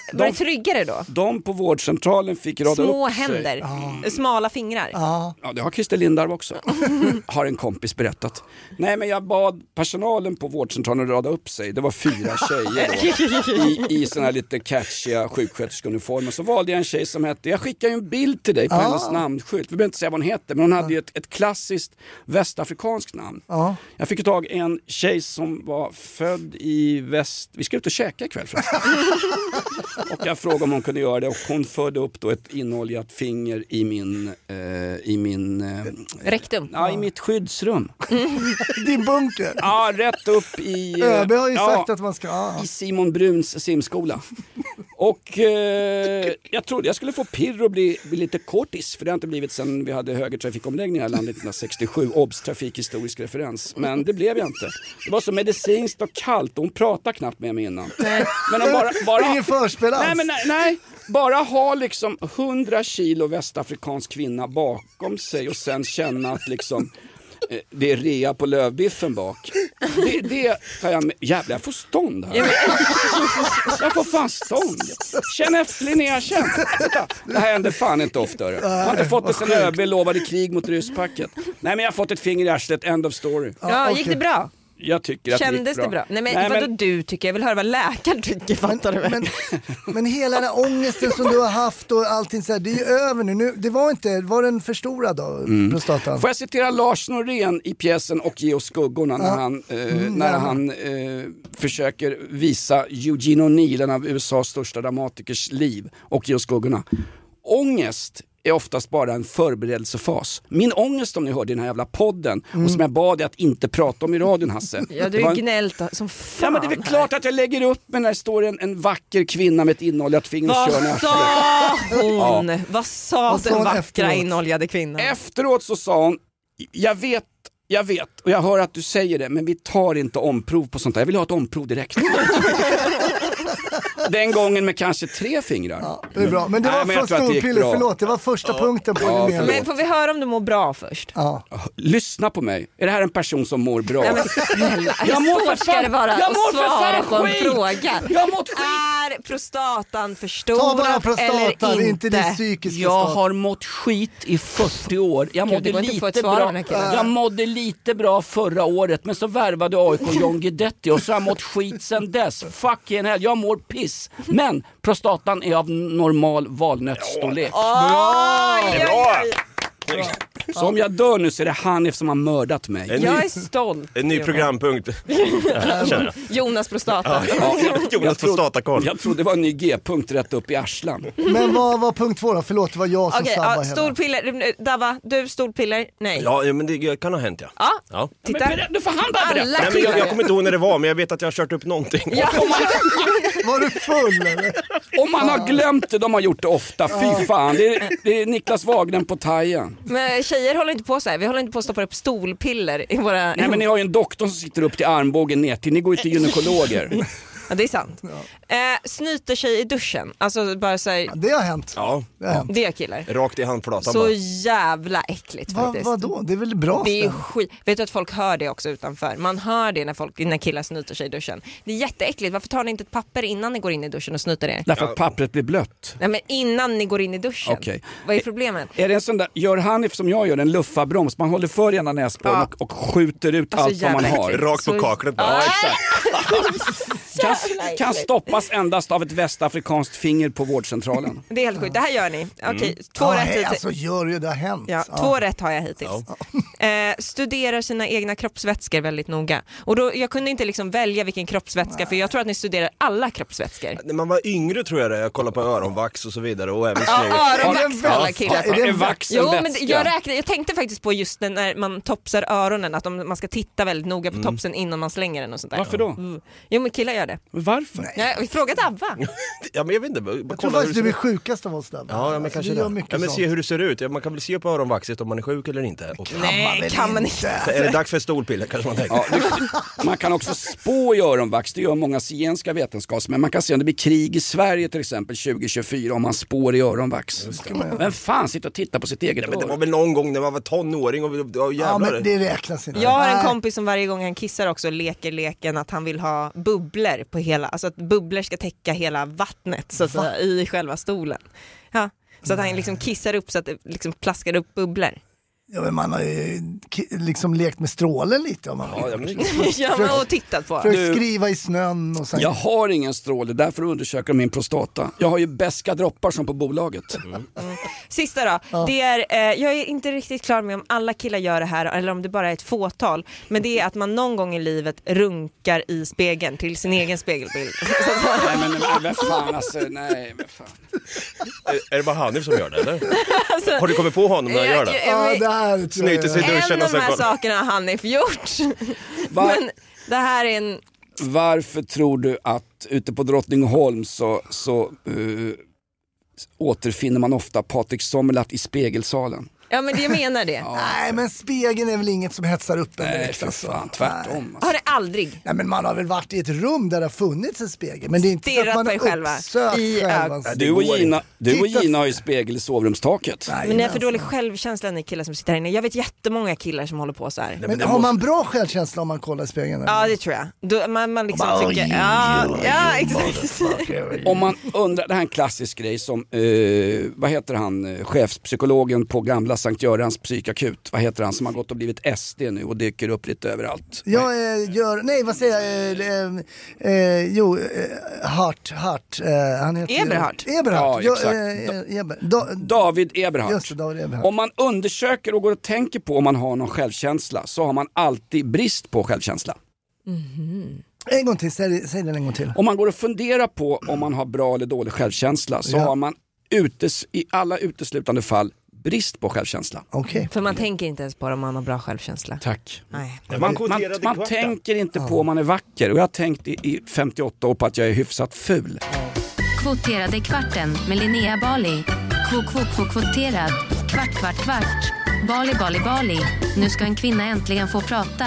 Speaker 3: Var det tryggare då?
Speaker 2: De på vårdcentralen fick rada
Speaker 3: Små
Speaker 2: upp
Speaker 3: händer,
Speaker 2: sig.
Speaker 3: smala fingrar.
Speaker 2: Ja, det har Christer Lindarw också. Har en kompis berättat. Nej, men jag bad personalen på vårdcentralen att rada upp sig. Det var 4 tjejer då, i såna här lite catchiga sjuksköterskeuniformer. Så valde jag en tjej som hette, jag skickade ju en bild till dig på hennes namnskylt. Vi behöver inte säga vad hon hette, men hon hade ju ett klassiskt västafrikanskt namn. Jag fick tag i en tjej som var född i väst. Vi ska ut och käka ikväll förresten. Och jag frågade om hon kunde göra det, och hon förde upp då ett inoljat finger i min
Speaker 3: rektum.
Speaker 2: Ja, i mitt skyddsrum.
Speaker 4: Din bunker.
Speaker 2: Ja, rätt upp i
Speaker 4: ÖB har ju sagt att man ska
Speaker 2: i Simon Bruns simskola. Och jag trodde jag skulle få pirr och bli lite kortis, för det har inte blivit sen vi hade högertrafikomläggning i landet 1967, OBS trafikhistorisk referens. Men det blev jag inte. Det var så medicinskt och kallt, och hon pratade knappt med mig innan. Men bara
Speaker 4: ingen förspel alls.
Speaker 2: Nej, bara ha liksom 100 kilo västafrikansk kvinna bakom sig och sen känna att liksom det är rea på lövbiffen bak. Det tar jag med. Jävlar, jag får stånd här. Jag får fan stånd. Känn efter, Linnea, känn. Det här händer fan inte ofta. Jag har inte fått det sen ÖB lovade krig mot rysspacket. Nej, men jag har fått ett finger i arslet, end of story.
Speaker 3: Ja, gick det bra?
Speaker 2: Jag tycker att
Speaker 3: kändes det bra? Nej, men vadå du tycker? Jag vill höra vad läkaren tycker, fattar du väl?
Speaker 4: Men hela den ångesten som du har haft och allting så här, det är ju över nu. Det var den förstorad då, prostatan?
Speaker 2: Får jag citera Lars Norén i pjäsen Och ge oss skuggorna när han försöker visa Eugene O'Neill, en av USAs största dramatikers liv, Och ge oss skuggorna. Ångest är oftast bara en förberedelsefas. Min ångest, om ni hörde den här jävla podden och som jag bad dig att inte prata om i radion, Hasse.
Speaker 3: Ja, du är gnällt som fan.
Speaker 2: Ja, men det är väl klart att jag lägger upp mig när det står en vacker kvinna med ett inoljat finger och kör
Speaker 3: Vad sa hon? Ja. Vad sa den vackra inoljade kvinnan?
Speaker 2: Efteråt så sa hon, jag vet och jag hör att du säger det, men vi tar inte omprov på sånt där. Jag vill ha ett omprov direkt. Den gången med kanske 3 fingrar.
Speaker 4: Ja, det är bra. Men det var för storpiller, förlåt. Det var första punkten på det.
Speaker 3: Men får vi höra om du mår bra först?
Speaker 4: Ja.
Speaker 2: Lyssna på mig. Är det här en person som mår bra?
Speaker 3: Nej, men snälla, hur svårt ska det vara att svara på en fråga? Är prostatan förstorad eller inte?
Speaker 4: Inte din psykiska
Speaker 2: jag har mått skit i 40 år. Jag mådde lite bra förra året, men så värvade AIK John Guidetti och så har jag mått skit sen dess. Fucking hell, jag mår piss. Men prostatan är av normal valnötsstorlek. Så om jag dör nu så är det Hanif som har mördat mig.
Speaker 3: Jag är stolt.
Speaker 5: En ny programpunkt.
Speaker 3: Jonas prostata.
Speaker 5: Jonas prostatakoll.
Speaker 2: Jag trodde det var en ny G-punkt rätt upp i arslan.
Speaker 4: Men vad var punkt 2 då? Förlåt, det var jag som sabbade hela.
Speaker 3: Storpiller. Dava, du storpiller? Nej.
Speaker 5: Ja, men det kan ha hänt,
Speaker 3: ja. Titta.
Speaker 2: Men du får han bara berätta.
Speaker 5: Nej, men jag kommer inte ihåg när det var, men jag vet att jag har kört upp någonting.
Speaker 3: Ja.
Speaker 4: Var du full eller?
Speaker 2: Om man har glömt det, de har gjort det ofta. Fy fan, det är Niklas Wagner på Tajen.
Speaker 3: Men tjejer håller inte på så här. Vi håller inte på att stoppa upp stolpiller i våra...
Speaker 2: Nej, men ni har ju en doktor som sitter upp till armbågen ner till. Ni går ju till gynekologer.
Speaker 3: Ja, det är sant. Snyter sig i duschen. Alltså bara så här...
Speaker 4: Ja, det har hänt.
Speaker 5: Ja.
Speaker 3: Det är killar.
Speaker 5: Rakt i handflatan.
Speaker 3: Så jävla äckligt faktiskt.
Speaker 4: Vadå? Det är väl bra.
Speaker 3: Det är skit. Vet du att folk hör det också utanför? Man hör det när killar snyter sig i duschen. Det är jätteäckligt. Varför tar ni inte ett papper innan ni går in i duschen och snyter det?
Speaker 2: Därför att pappret blir blött.
Speaker 3: Nej, men innan ni går in i duschen.
Speaker 2: Okay.
Speaker 3: Vad är problemet?
Speaker 2: Är det en sån där, gör Hanif som jag gör, en luffabroms? Man håller för ena näsborren och skjuter ut allt vad man har.
Speaker 5: Rakt på kaklet.
Speaker 2: Ja, exakt. kan stoppas endast av ett västafrikanskt finger på vårdcentralen.
Speaker 3: Det är helt sjukt. Det här gör ni. Okej, 2 rätt hittills.
Speaker 4: Alltså gör ju det har hänt.
Speaker 3: Ja, 2 rätt har jag hittills. Studerar sina egna kroppsvätskor väldigt noga. Och då, jag kunde inte liksom välja vilken kroppsvätska, för jag tror att ni studerar alla kroppsvätskor.
Speaker 5: När man var yngre tror jag det. Jag kollade på öronvax och så vidare. Och även
Speaker 3: öronvax för alla killar.
Speaker 2: Är det vax en vätska?
Speaker 3: Men jag tänkte faktiskt på just när man topsar öronen, att man ska titta väldigt noga på topsen innan man slänger den och sånt där.
Speaker 2: Varför då?
Speaker 3: Jo, men killar gör det.
Speaker 2: Varför?
Speaker 3: Nej, fråga Davva.
Speaker 5: Ja, men jag vet inte.
Speaker 4: Jag tror faktiskt du är sjukast av oss där.
Speaker 5: Ja, men kanske det. Ja, men se hur det ser ut. Man kan väl se på öronvaxet om man är sjuk eller inte.
Speaker 3: Nej, kan man inte.
Speaker 5: Är det dags för stolpiller kanske man tänker?
Speaker 2: Ja, man kan också spå i öronvax. Det gör många zigenska vetenskapsmän. Man kan se om det blir krig i Sverige till exempel 2024 om man spår i öronvax. Men fan, sitta och titta på sitt eget
Speaker 5: men det var väl någon gång när man var tonåring och jävlar.
Speaker 4: Ja, men det räknas inte.
Speaker 3: Jag har en kompis som varje gång han kissar också leker leken att han vill ha ha bubblor på hela, alltså att bubblor ska täcka hela vattnet så att säga, i själva stolen. Ja, så att han liksom kissar upp så att det liksom plaskar upp bubblor.
Speaker 4: Ja, men man har ju liksom lekt med strålen lite om man
Speaker 3: och tittat på.
Speaker 4: För att skriva i snön och sen...
Speaker 2: Jag har ingen stråle, därför undersöker min prostata. Jag har ju beska droppar som på bolaget.
Speaker 3: Sista då, det är, jag är inte riktigt klar med om alla killar gör det här eller om det bara är ett fåtal. Men det är att man någon gång i livet runkar i spegeln till sin egen spegelbild.
Speaker 2: Nej men vad fan alltså, nej vad fan.
Speaker 5: Är det bara Hanif som gör det eller? Alltså, har du kommit på honom när han gör det?
Speaker 4: Ja, det här
Speaker 5: Snyter sig i duschen
Speaker 3: en av de här sakerna har Hanif gjort. Men det här är en...
Speaker 2: Varför tror du att ute på Drottningholm så återfinner man ofta Patrik Sommerlath i spegelsalen?
Speaker 3: Ja, men det menar det.
Speaker 4: Nej, men spegeln är väl inget som hetsar upp en direkt.
Speaker 2: För fan, tvärtom. Alltså.
Speaker 3: Har det aldrig?
Speaker 4: Nej, men man har väl varit i ett rum där det har funnits en spegel. Men det är inte så att man har uppsökt själva.
Speaker 2: Du och Gina har ju spegel i sovrumstaket.
Speaker 3: Nej, men det är för dålig självkänsla ni killar som sitter här inne. Jag vet jättemånga killar som håller på så här.
Speaker 4: Men har man bra självkänsla om man kollar i spegeln?
Speaker 3: Ja, det tror jag. Man liksom tycker... Ja, exakt.
Speaker 2: Om man undrar, det här är en klassisk grej som, vad heter han, chefspsykologen på gamla Sankt Görans psykakut. Vad heter han som har gått och blivit SD nu och dyker upp lite överallt?
Speaker 4: Hart. Han heter
Speaker 3: Eberhard.
Speaker 2: Ja, exakt. David Eberhard.
Speaker 4: Just det, David Eberhard.
Speaker 2: Om man undersöker och går och tänker på om man har någon självkänsla så har man alltid brist på självkänsla.
Speaker 4: Mm-hmm. En gång till, säg den en gång till.
Speaker 2: Om man går och funderar på om man har bra eller dålig självkänsla så har man i alla uteslutande fall brist på självkänsla.
Speaker 4: Okay.
Speaker 3: För man tänker inte ens på om man har bra självkänsla.
Speaker 2: Tack.
Speaker 3: Nej.
Speaker 2: Man tänker inte på om man är vacker. Och jag har tänkt i 58 år på att jag är hyfsat ful.
Speaker 11: Kvoterade kvarten med Linnea Bali. Kvoterad. Kvart. Bali. Nu ska en kvinna äntligen få prata.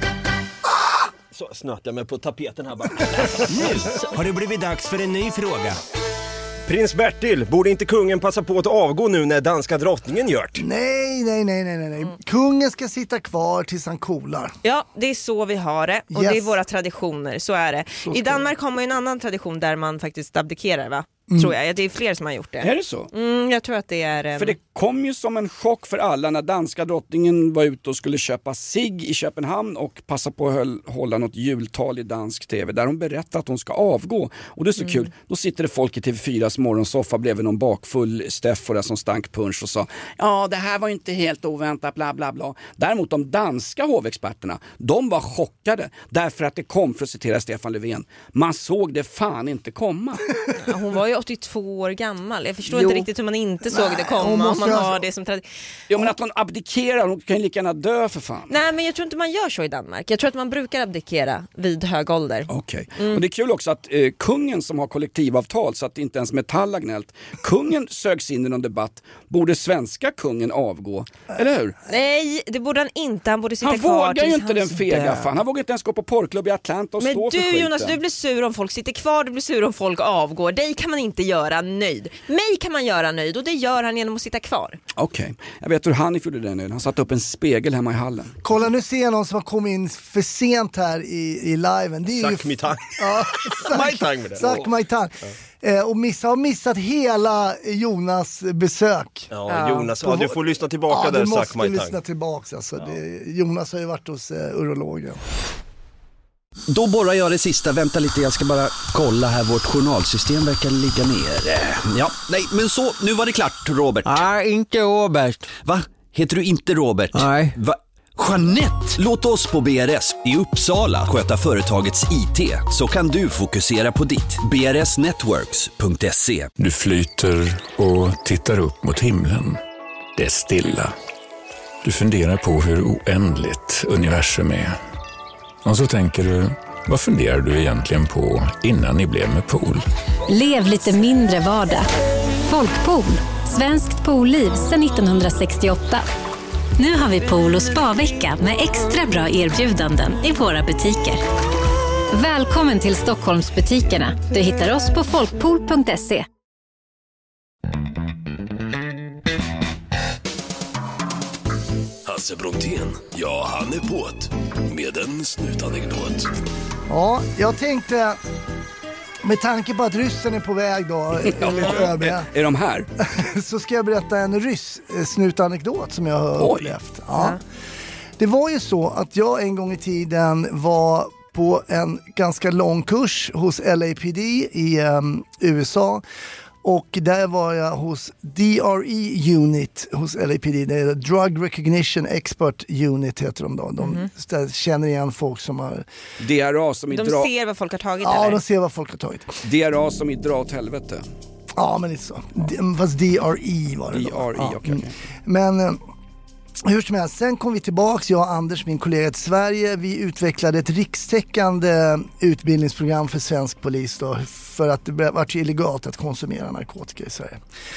Speaker 5: Så snart jag mig på tapeten här bara.
Speaker 7: Nu har det blivit dags för en ny fråga.
Speaker 5: Prins Bertil, borde inte kungen passa på att avgå nu när danska drottningen gjort?
Speaker 4: Nej. Kungen ska sitta kvar tills han coolar.
Speaker 3: Ja, det är så vi har det. Och det är våra traditioner, så är det. I Danmark har man ju en annan tradition där man faktiskt abdikerar, va? Tror jag. Det är fler som har gjort det.
Speaker 2: Är det så?
Speaker 3: Jag tror att det är...
Speaker 2: För det kom ju som en chock för alla när danska drottningen var ute och skulle köpa cigg i Köpenhamn och passa på att hålla något jultal i dansk tv där hon berättar att hon ska avgå. Och det är så kul. Då sitter det folk i TV4s morgonsoffa bredvid någon bakfull Steffo där som stank punch och sa ja, det här var ju inte helt oväntat, bla bla bla. Däremot de danska hovexperterna, de var chockade därför att det kom, för att citera Stefan Löfven, man såg det fan inte komma.
Speaker 3: Hon var ju 82 år gammal. Jag förstår inte riktigt hur man inte såg det komma om man har det som tradition.
Speaker 2: Jo, men att hon abdikerar, hon kan ju lika gärna dö för fan.
Speaker 3: Nej, men jag tror inte man gör så i Danmark. Jag tror att man brukar abdikera vid hög ålder.
Speaker 2: Okej. Och det är kul också att kungen som har kollektivavtal så att inte ens Metall har gnällt. Kungen sögs in i någon debatt. Borde svenska kungen avgå? Eller hur?
Speaker 3: Nej, det borde han inte. Han borde sitta kvar.
Speaker 2: Han vågar ju inte den fega fan. Han vågar inte ens gå på porrklubb i Atlanta och stå för skiten. Men du
Speaker 3: Jonas, du blir sur om folk sitter kvar. Du blir sur om folk avgår. Dig kan man inte göra nöjd. Mig kan man göra nöjd och det gör han genom att sitta kvar.
Speaker 2: Okej. Jag vet hur han gjorde det nu. Han satte upp en spegel hemma i hallen.
Speaker 4: Kolla, nu ser jag någon som har kommit in för sent här i liven. Det är
Speaker 5: Suck me tongue.
Speaker 4: Ja, suck my tongue. Och har missat hela Jonas besök.
Speaker 5: Ja, Jonas, du får lyssna tillbaka där, Suck my tongue.
Speaker 4: Du måste lyssna tillbaka. Alltså. Jonas har ju varit hos urologen.
Speaker 9: Då borrar jag det sista. Vänta lite, jag ska bara kolla här. Vårt journalsystem verkar ligga ner. Ja, nej, men så, nu var det klart, Robert.
Speaker 12: Nej, inte Robert.
Speaker 9: Va? Heter du inte Robert?
Speaker 12: Nej.
Speaker 9: Va? Jeanette, låt oss på BRS i Uppsala sköta företagets IT, så kan du fokusera på ditt. brsnetworks.se.
Speaker 10: Du flyter och tittar upp mot himlen. Det är stilla. Du funderar på hur oändligt universum är. Och så tänker du, vad funderar du egentligen på innan ni blev med pool?
Speaker 11: Lev lite mindre vardag. Folkpool, svenskt poolliv sedan 1968. Nu har vi pool- och spa-vecka med extra bra erbjudanden i våra butiker. Välkommen till Stockholmsbutikerna. Du hittar oss på folkpool.se.
Speaker 12: Hasse Brontén, ja han är på't med en snutanekdot.
Speaker 4: Ja, jag tänkte, med tanke på att ryssen är på väg då, enligt ÖB,
Speaker 2: är de här?
Speaker 4: så ska jag berätta en snutanekdot som jag har upplevt. Ja. Det var ju så att jag en gång i tiden var på en ganska lång kurs hos LAPD i USA. Och där var jag hos DRE Unit hos LAPD, det är Drug Recognition Expert Unit heter de då. De känner igen folk som har...
Speaker 2: DRA som
Speaker 3: de ser vad folk har tagit
Speaker 4: eller?
Speaker 3: Ja,
Speaker 4: de ser vad folk har tagit.
Speaker 2: DRA som i dra åt helvete.
Speaker 4: Ja, men inte så. Fast DRE var det då.
Speaker 2: DRE, ja, okej.
Speaker 4: Men... hur som helst, sen kom vi tillbaks, jag och Anders, min kollega till Sverige. Vi utvecklade ett rikstäckande utbildningsprogram för svensk polis då, för att det var illegalt att konsumera narkotika i Sverige.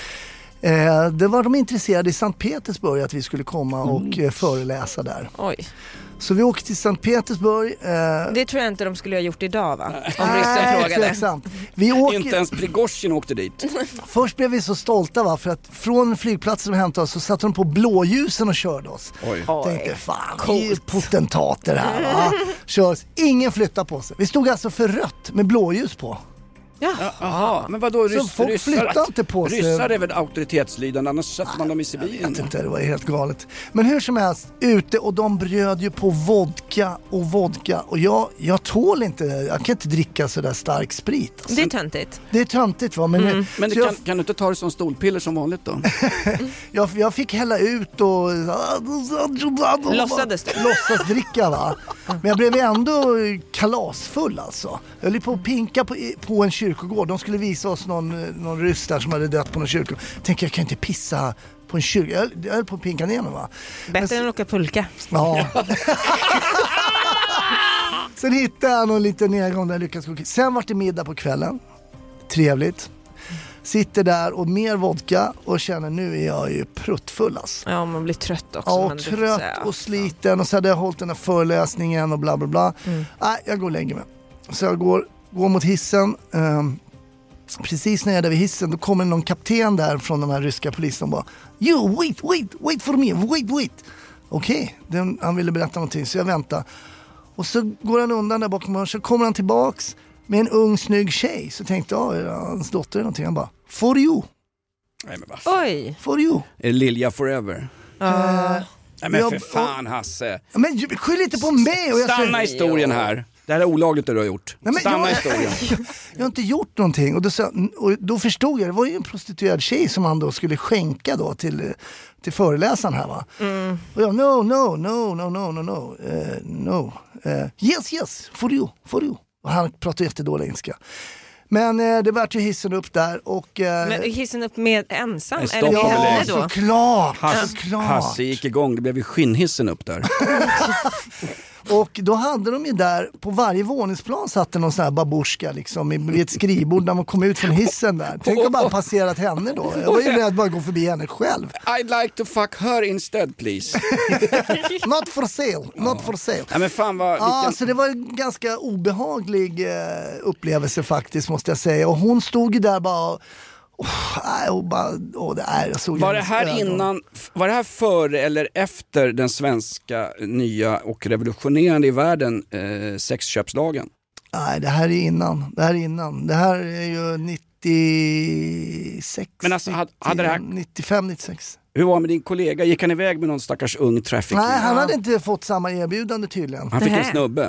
Speaker 4: Det var de intresserade i Sankt Petersburg att vi skulle komma och föreläsa där.
Speaker 3: Oj.
Speaker 4: Så vi åkte till Sankt Petersburg.
Speaker 3: Det tror jag inte de skulle ha gjort idag, va? Om ryssen frågade.
Speaker 2: Inte ens Prigozhin åkte dit.
Speaker 4: Först blev vi så stolta, va? För att från flygplatsen de hämtade oss så satte de på blåljusen och körde oss. Tänkte, fan, vi är potentater här, va? Körs. Ingen flyttar på sig. Vi stod alltså för rött med blåljus på.
Speaker 2: Jaha, men vadå,
Speaker 4: folk flyttar inte på sig.
Speaker 2: Ryssar är väl auktoritetslydande, annars sätter man dem i Sibirien.
Speaker 4: Jag vet inte, det var helt galet. Men hur som helst, ute, och de bröd ju på vodka. Och jag tål inte, jag kan inte dricka så där stark sprit. Alltså.
Speaker 3: Det är töntigt.
Speaker 4: Det är töntigt, va? Men
Speaker 2: kan du inte ta det som stolpiller som vanligt då?
Speaker 4: jag fick hälla ut och
Speaker 3: låtsades
Speaker 4: dricka, va? Men jag blev ändå kalasfull alltså. Jag höll på att pinka på en kyrkogård. De skulle visa oss någon ryss där som hade dött på någon kyrkogård. Tänkte jag kan inte pissa på en kyrka. Jag höll på att pinka ner mig, va?
Speaker 3: Bättre än att åka pulka.
Speaker 4: Ja. Sen hittade jag någon liten nedgång där jag lyckades gå. Sen var det middag på kvällen. Trevligt. Sitter där och mer vodka och känner nu är jag ju pruttfull alltså.
Speaker 3: Ja, man blir trött också.
Speaker 4: Ja, trött och sliten. Och så hade jag hållit den här föreläsningen och bla bla bla. Nej, jag går och lägger mig. Så jag går mot hissen. Precis när jag är där vid hissen, då kommer någon kapten där från de här ryska polisen och bara You, wait for me, wait. Okej, han ville berätta någonting så jag väntar. Och så går han undan där bakom och så kommer han tillbaks med en ung snygg tjej. Så tänkte jag, hans dotter eller någonting. Han bara, for you.
Speaker 2: Nej, men vad
Speaker 3: Oj.
Speaker 4: For you.
Speaker 2: Är Lilja forever?
Speaker 4: Nej,
Speaker 2: men för fan, Hasse.
Speaker 4: Men skyll inte på mig. Och
Speaker 2: stanna historien här. Det här är olagligt det du har gjort. Stanna historien.
Speaker 4: Jag har inte gjort någonting. Och då förstod jag, det var ju en prostituerad tjej som han då skulle skänka då till föreläsaren här, va? Och jag, no. Yes, for you. Och han pratade jättedålig engelska. Men det var ju hissen upp där och...
Speaker 3: Men hissen upp med ensam?
Speaker 2: Eller med henne
Speaker 4: då? Såklart.
Speaker 2: Hasse gick igång, det blev ju skinnhissen upp där.
Speaker 4: Och då hade de ju där, på varje våningsplan satt det någon sån här babushka liksom vid ett skrivbord när man kom ut från hissen där. Tänk att bara passerat henne då. Jag var ju rädd bara att gå förbi henne själv.
Speaker 2: I'd like to fuck her instead, please.
Speaker 4: Not for sale.
Speaker 2: Ja, men fan vad...
Speaker 4: Ja, så det var en ganska obehaglig upplevelse faktiskt, måste jag säga. Och hon stod ju där bara...
Speaker 2: Var det här före eller efter den svenska nya och revolutionerande i världen sexköpslagen?
Speaker 4: Nej, det här är innan. Det här är ju 96.
Speaker 2: Men alltså, hade det här...
Speaker 4: 95, 96.
Speaker 2: Hur var det med din kollega? Gick han iväg med någon stackars ung trafficking?
Speaker 4: Nej, han hade inte fått samma erbjudande tydligen.
Speaker 2: Han fick en snubbe.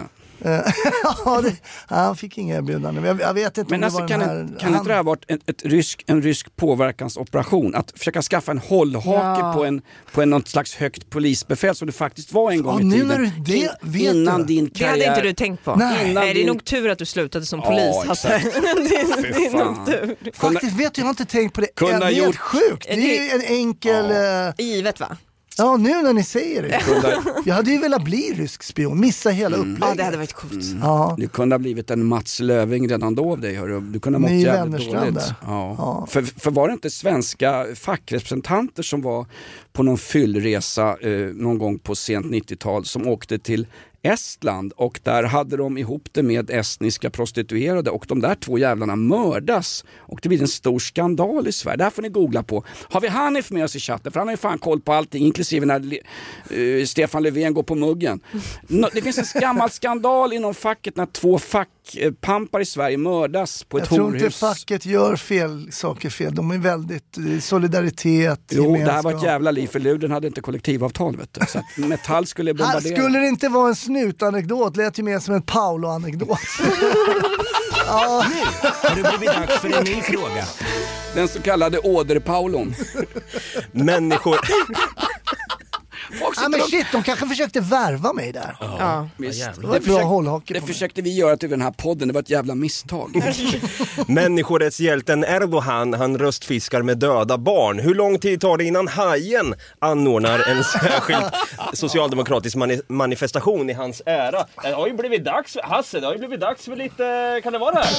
Speaker 4: Han fick inga erbjudanden. Jag vet inte.
Speaker 2: Men alltså, kan inte det ha varit en rysk påverkansoperation? Att försöka skaffa en hållhake på en något slags högt polisbefäl som det faktiskt var en gång i tiden.
Speaker 4: Nu när du
Speaker 2: innan din karriär.
Speaker 3: Det hade inte du tänkt på. Nej, det är nog tur att du slutade som polis.
Speaker 2: Exakt.
Speaker 3: det är nog tur.
Speaker 4: Faktiskt vet jag inte tänkt på det. Det är helt sjukt. Det är ju en enkel...
Speaker 3: Givet, va?
Speaker 4: Ja, nu när ni säger det. Jag hade ju velat bli rysk spion, missa hela upplägget.
Speaker 3: Ja, det hade varit coolt.
Speaker 2: Ja. Du kunde ha blivit en Mats Löving redan då av dig, hörru. Du kunde ha mått jävligt dåligt. Ja. För var det inte svenska fackrepresentanter som var på någon fyllresa någon gång på sent 90-tal som åkte till Estland och där hade de ihop det med estniska prostituerade och de där 2 jävlarna mördas och det blir en stor skandal i Sverige. Det här får ni googla på. Har vi Hanif med oss i chatten? För han har ju fan koll på allting, inklusive när Stefan Löfven går på muggen. Det finns en gammal skandal inom facket när 2 fackpampar i Sverige mördas på ett horhus.
Speaker 4: Jag tror inte facket gör saker fel. De är väldigt solidaritet,
Speaker 2: Jo, det här var ett jävla liv för Luden hade inte kollektivavtal, vet du. Så att Metall skulle bombardera.
Speaker 4: Här skulle det inte vara en snutanekdot, lät ju mer som en Paolo-anekdot.
Speaker 7: Ja. Nu har det blivit dags för en ny fråga.
Speaker 2: Den så kallade Åder-Paulon.
Speaker 5: Människor...
Speaker 4: Ja, men shit, de kanske försökte värva mig där.
Speaker 3: Ja.
Speaker 2: Det försökte vi göra till den här podden, det var ett jävla misstag.
Speaker 5: Människorättshjälten Erdogan, han röstfiskar med döda barn. Hur lång tid tar det innan Hajen anordnar en särskild socialdemokratisk manifestation i hans ära? Det har ju blivit dags, Hasse, det har ju blivit dags för lite, kan det vara det här?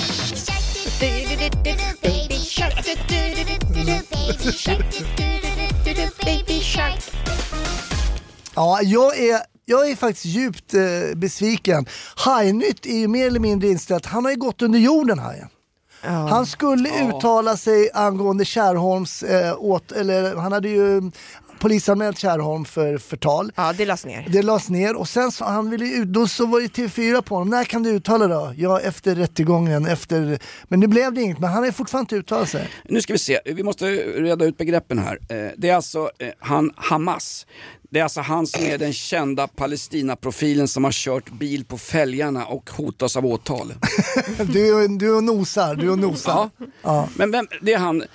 Speaker 4: Ja, jag är faktiskt djupt besviken. Hajnytt är ju mer eller mindre inställt. Han har ju gått under jorden, Hajen. Han skulle uttala sig angående Kärrholms eller han hade ju polisanmält Kärrholm för förtal.
Speaker 3: Ja, det lades ner.
Speaker 4: Det lades ner och sen så han ville ut, då så var det TV4 på honom. När kan du uttala då? Ja, efter rättegången, men nu blev det inget, men han är fortfarande inte uttalat sig.
Speaker 2: Nu ska vi se, vi måste reda ut begreppen här. Det är alltså Hamas. Det är alltså han som är den kända Palestina-profilen som har kört bil på fälgarna och hotas av åtal.
Speaker 4: du nosar.
Speaker 2: Ja. Men vem, det är han...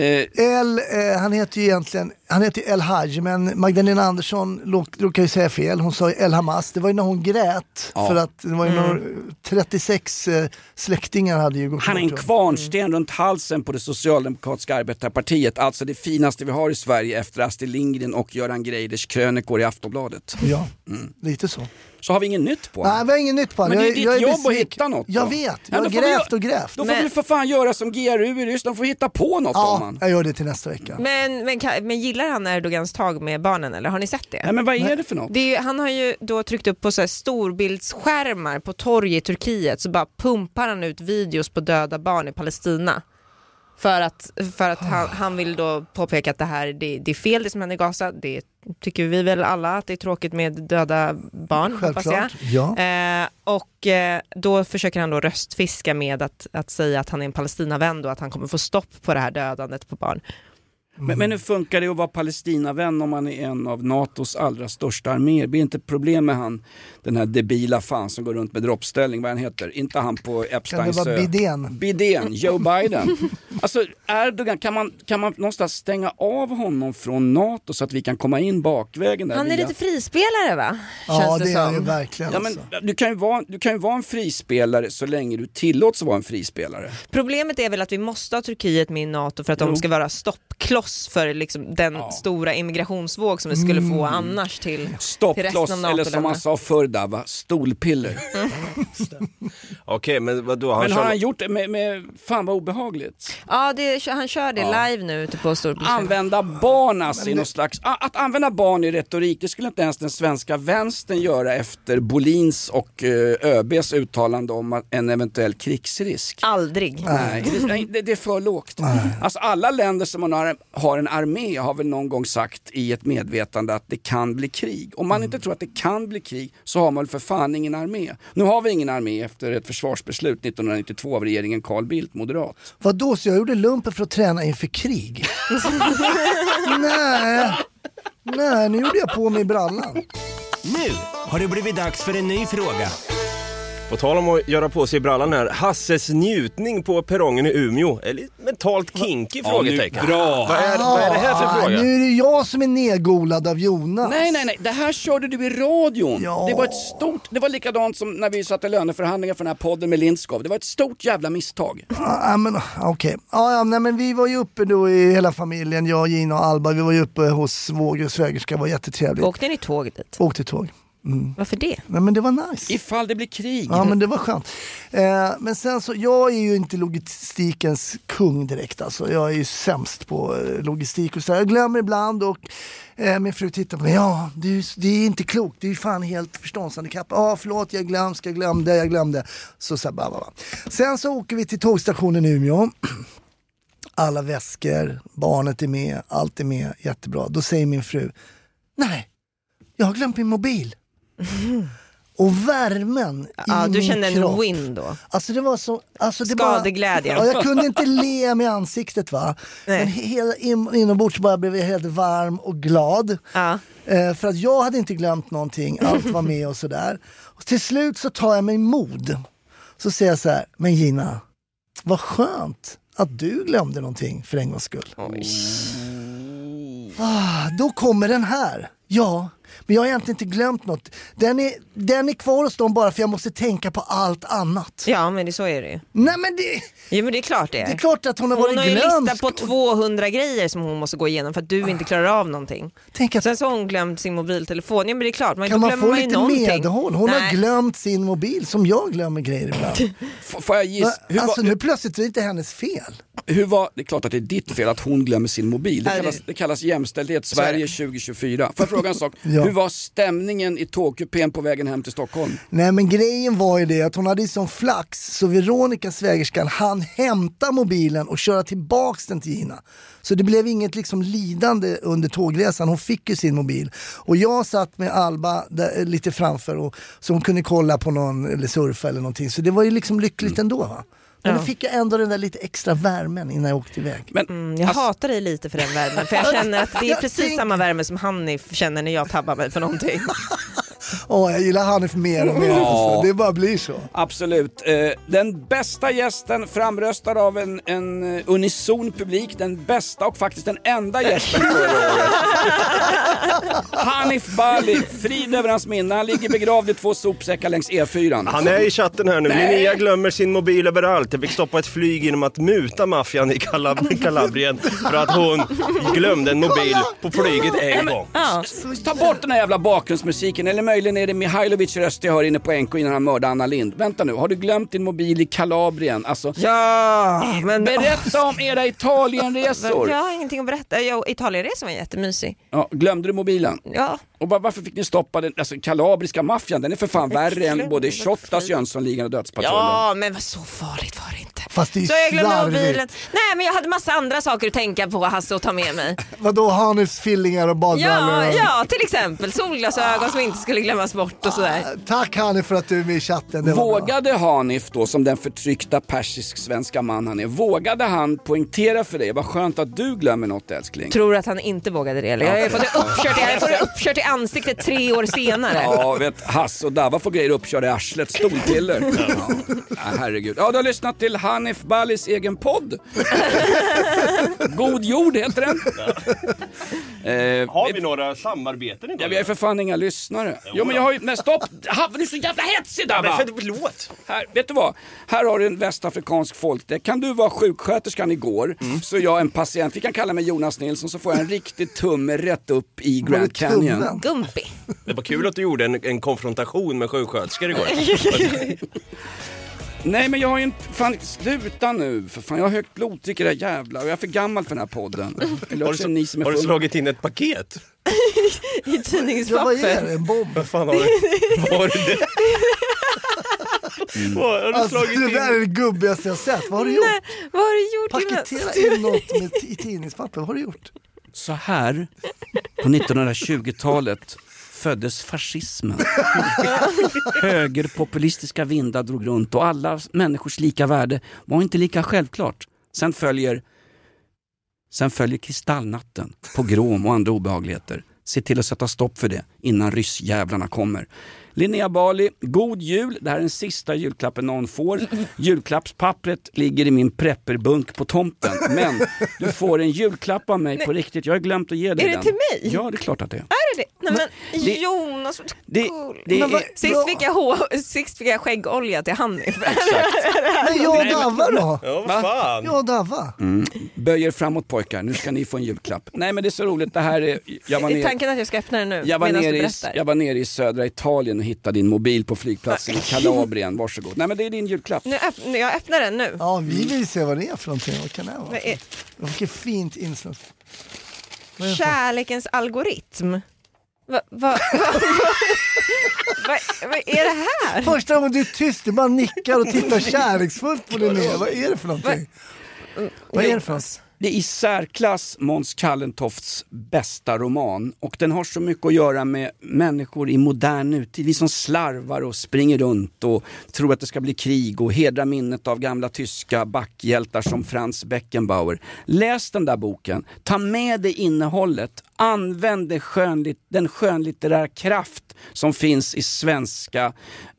Speaker 4: Han heter ju egentligen El Haj, men Magdalena Andersson råkade ju säga fel. Hon sa El Hamas. Det var ju när hon grät för att det var ju 36 släktingar hade ju gått.
Speaker 2: Han är en kvarnsten runt halsen på det socialdemokratiska arbetarpartiet. Alltså det finaste vi har i Sverige efter Astrid Lindgren och Göran Greiders krönikor i Aftonbladet.
Speaker 4: Ja, lite så.
Speaker 2: Så har vi ingen nytt på honom.
Speaker 4: Nej, vi har ingen nytt på honom.
Speaker 2: Men det är ditt jobb att hitta något.
Speaker 4: Jag vet, jag har grävt och grävt.
Speaker 2: Då får vi för fan göra som GRU i Ryssland, de får hitta på något om man.
Speaker 4: Jag gör det till nästa vecka.
Speaker 3: Men gillar han Erdogans tag med barnen eller har ni sett det?
Speaker 2: Nej, men vad är det för något?
Speaker 3: Han har ju då tryckt upp på så här storbildsskärmar på torg i Turkiet, så bara pumpar han ut videos på döda barn i Palestina. För att han vill då påpeka att det här det är fel det som händer i Gaza. Det tycker vi väl alla att det är tråkigt med döda barn.
Speaker 4: Självklart, ja.
Speaker 3: Och då försöker han då röstfiska med att säga att han är en Palestinavän och att han kommer få stopp på det här dödandet på barn.
Speaker 2: Men hur funkar det att vara Palestinavän om man är en av NATOs allra största arméer? Blir inte problem med den här debila fan som går runt med droppställning, vad han heter? Inte han på Epsteins...
Speaker 4: Kan det vara
Speaker 2: Bidén, Joe Biden. Alltså Erdogan, kan man någonstans stänga av honom från NATO så att vi kan komma in bakvägen där?
Speaker 3: Han är lite frispelare, va?
Speaker 4: Ja, det är han ju verkligen.
Speaker 2: Ja, men du kan ju vara en frispelare så länge du tillåts vara en frispelare.
Speaker 3: Problemet är väl att vi måste ha Turkiet med i NATO för att de ska vara stoppkloss för liksom den stora immigrationsvåg som vi skulle få annars till
Speaker 2: stoppkloss,
Speaker 3: resten av
Speaker 2: eller som man sa förr där, va? Stolpiller.
Speaker 5: Okej, men vadå?
Speaker 2: Men har han gjort det med fan vad obehagligt?
Speaker 3: Ja, han kör det live nu ute på Storbritannien.
Speaker 2: Använda barn alltså i någon slags... Att använda barn i retorik, det skulle inte ens den svenska vänstern göra efter Bolins och ÖBs uttalande om en eventuell krigsrisk.
Speaker 3: Aldrig.
Speaker 2: Nej, det är för lågt. Alltså alla länder som man har en armé har väl någon gång sagt i ett medvetande att det kan bli krig. Om man inte tror att det kan bli krig så har man väl för fan ingen armé. Nu har vi ingen armé efter ett försvarsbeslut 1992 av regeringen Carl Bildt, moderat.
Speaker 4: Vadå, så jag gjorde lumpen för att träna inför krig? Nej, nu gjorde jag på mig i brallan.
Speaker 7: Nu har det blivit dags för en ny fråga.
Speaker 5: På tal om att göra på sig i brallan här, Hasses njutning på perrongen i Umeå. Eller mentalt kinky frågetecken.
Speaker 2: Bra.
Speaker 5: Vad är det här för fråga?
Speaker 4: Nu är det jag som är nedgolad av Jonas.
Speaker 2: Nej. Det här körde du i radion. Ja. Det var likadant som när vi satte löneförhandlingar för den här podden med Lindskov. Det var ett stort jävla misstag.
Speaker 4: Okej. Men vi var ju uppe då i hela familjen, jag, Gina och Alba. Vi var ju uppe hos svåger och svägerska. Det var jättetrevligt.
Speaker 3: Åkte ni tåg dit?
Speaker 4: Åkte tåg.
Speaker 3: Varför det?
Speaker 4: Nej, men det var nice.
Speaker 2: Ifall det blir krig.
Speaker 4: Ja, men det var skönt. Men sen så, jag är ju inte logistikens kung direkt. Alltså. Jag är ju sämst på logistik och så. Jag glömmer ibland och min fru tittar på mig. Ja, det är inte klokt. Det är fan helt förståndshandikapp. Förlåt, jag glömde. Så bara. Sen så åker vi till tågstationen i Umeå. Alla väskor, barnet är med, allt är med, jättebra. Då säger min fru, nej, jag har glömt min mobil. Och värmen i min
Speaker 3: du kände
Speaker 4: kropp.
Speaker 3: en win då.
Speaker 4: Alltså det var så... Alltså det
Speaker 3: skadeglädjen.
Speaker 4: Jag kunde inte le med ansiktet va.
Speaker 3: Nej.
Speaker 4: Men hela inombords bara blev jag helt varm och glad. För att jag hade inte glömt någonting. Allt var med och sådär. Och till slut så tar jag mig mod. Så säger jag så här, men Gina, vad skönt att du glömde någonting för en gångs skull. Då kommer den här. Ja, men jag har egentligen inte glömt något. Den är kvar hos dem bara för jag måste tänka på allt annat.
Speaker 3: Ja, men så är det ju.
Speaker 4: Nej, men det...
Speaker 3: Ja, men det är klart det.
Speaker 4: Det är klart att hon har varit glömsk.
Speaker 3: Hon har ju en lista på 200 grejer som hon måste gå igenom för att du inte klarar av någonting. Sen så har hon glömt sin mobiltelefon. Ja, men det är klart.
Speaker 4: Kan man få lite medhåll? Hon har glömt sin mobil som jag glömmer grejer ibland.
Speaker 2: Får jag gissa?
Speaker 4: Alltså nu plötsligt är det inte hennes fel.
Speaker 2: Det är klart att det är ditt fel att hon glömmer sin mobil. Det kallas jämställdhet Sverige 2024. Får jag fråga en sak?
Speaker 4: Ja.
Speaker 2: Hur var stämningen i tågkupén på vägen hem till Stockholm?
Speaker 4: Nej, men grejen var ju det att hon hade sån flax så Veronica svägerskan han hämta mobilen och köra tillbaks den till Gina. Så det blev inget liksom lidande under tågresan. Hon fick ju sin mobil. Och jag satt med Alba där, lite framför så hon kunde kolla på någon eller surfa eller någonting. Så det var ju liksom lyckligt ändå va? Men då fick jag ändå den där lite extra värmen innan jag åkte iväg.
Speaker 3: Jag hatar dig lite för den värmen. För jag känner att det är precis samma värme som Hanif känner när jag tabbar mig för någonting.
Speaker 4: Jag gillar Hanif mer och mer.
Speaker 2: Ja.
Speaker 4: Det bara blir så.
Speaker 2: Absolut. Den bästa gästen framröstad av en unison publik. Den bästa och faktiskt den enda gästen förra året. Hanif Bali, frid över hans minne. Han ligger begravd i 2 sopsäckar längs E4.
Speaker 5: Han är i chatten här nu. Linnea glömmer sin mobil överallt. Jag fick stoppa ett flyg genom att muta maffian i Kalabrien för att hon glömde en mobil på flyget en gång.
Speaker 2: Ta bort den här jävla bakgrundsmusiken. Eller möjligen är det Mihailovic röst jag hör inne på NK innan han mördade Anna Lind. Vänta nu, har du glömt din mobil i Kalabrien? Alltså,
Speaker 3: men
Speaker 2: berätta om era Italienresor.
Speaker 3: Jag har ingenting att berätta. Italienresan var jättemysig.
Speaker 2: Ja, glömde du mobilen?
Speaker 3: Ja.
Speaker 2: Och varför fick ni stoppa den? Alltså kalabriska maffian, den är för fan värre än både Shottaz, Jönssonligan och Dödspatrullen.
Speaker 3: Ja, men vad så farligt var det inte.
Speaker 4: Fast det är
Speaker 3: så jag glömde
Speaker 4: slarvigt.
Speaker 3: mobilen. Nej, men jag hade massa andra saker att tänka på, Hasse, och ta med mig.
Speaker 4: Vadå, Hanifs fillingar och badbrallor?
Speaker 3: Ja, till exempel solglasögon som inte skulle glömmas bort och sådär.
Speaker 4: Tack Hanif för att du är med i chatten.
Speaker 2: Vågade Hanif då, som den förtryckta persisk-svenska man han är, vågade han poängtera för dig? Vad skönt att du glömmer något, älskling.
Speaker 3: Tror att han inte vågade det? Eller? Jag har fått det uppkört i ansiktet 3 år senare.
Speaker 2: Ja, vet, Hasse och Dava får grejer uppkörda i arslet. Stolpiller. Herregud. Ja, du har lyssnat till Hanif Balis egen podd. God jord heter den.
Speaker 5: Har vi några samarbeten idag?
Speaker 2: Ja, vi har för fan inga lyssnare. Jo, men jag har ju... Men stopp! Du är så jävla hetsig, Dava!
Speaker 5: Ja, men förlåt.
Speaker 2: Här, vet du vad? Här har du en västafrikansk folkdräkt. Kan du vara sjuksköterskan igår så jag en patient. Vi kan kalla mig Jonas Nilsson, så får jag en riktig tumme rätt upp i Grand Canyon.
Speaker 3: Gumpi.
Speaker 5: Det var kul att du gjorde en konfrontation med sjuksköterskor igår.
Speaker 2: Nej, men jag har ju inte... Fan, sluta nu. För fan, jag har högt blodtryck i det jävla. Och jag är för gammal för den här podden.
Speaker 5: Har du slagit in ett paket?
Speaker 3: I tidningspapper.
Speaker 4: Ja, vad är det? En bomb?
Speaker 5: Vad fan har du? Vad har du det? Vad har du slagit in?
Speaker 4: Det där är det gubbigaste jag sett. Vad har du gjort?
Speaker 3: Nej, vad har du gjort?
Speaker 4: Paketera in något i tidningspapper. Vad har du gjort?
Speaker 2: Så här på 1920-talet föddes fascismen. Högerpopulistiska vindar drog runt och alla människors lika värde var inte lika självklart. Sen följer kristallnatten, pogrom och andra obehagligheter. Se till att sätta stopp för det innan ryssjävlarna kommer. Linnea Bali, god jul. Det här är den sista julklappen någon får. Julklappspappret ligger i min prepperbunk på tomten. Men du får en julklapp av mig på riktigt. Jag har glömt att ge dig den.
Speaker 3: Är det till mig?
Speaker 2: Ja, det är klart att det är.
Speaker 3: Är det? Nej, men Jonas, sist fick jag skäggolja till Hanif.
Speaker 4: Men jag och Davva då?
Speaker 5: Ja, vad fan?
Speaker 4: Jag och Davva.
Speaker 2: Böjer framåt pojkar, nu ska ni få en julklapp. Nej men det är så roligt, det här är...
Speaker 3: Är tanken att jag ska öppna den nu?
Speaker 2: Jag var nere i södra Italien och hittade din mobil på flygplatsen i Kalabrien, varsågod. Nej men det är din julklapp.
Speaker 3: Jag öppnar den nu.
Speaker 4: Ja, vi vill se vad det är för någonting. Vad kan det vara? Vilket fint inslag.
Speaker 3: Kärlekens algoritm. Vad är det här?
Speaker 4: Första gången du är tyst, du bara nickar och tittar kärleksfullt på Linnea. Vad är det för någonting? Vad är det för något?
Speaker 2: Det är i särklass Måns Kallentofts bästa roman och den har så mycket att göra med människor i modern nutid. Vi som slarvar och springer runt och tror att det ska bli krig och hedra minnet av gamla tyska backhjältar som Franz Beckenbauer. Läs den där boken, ta med det innehållet, använd den skönlitterära kraft som finns i svenska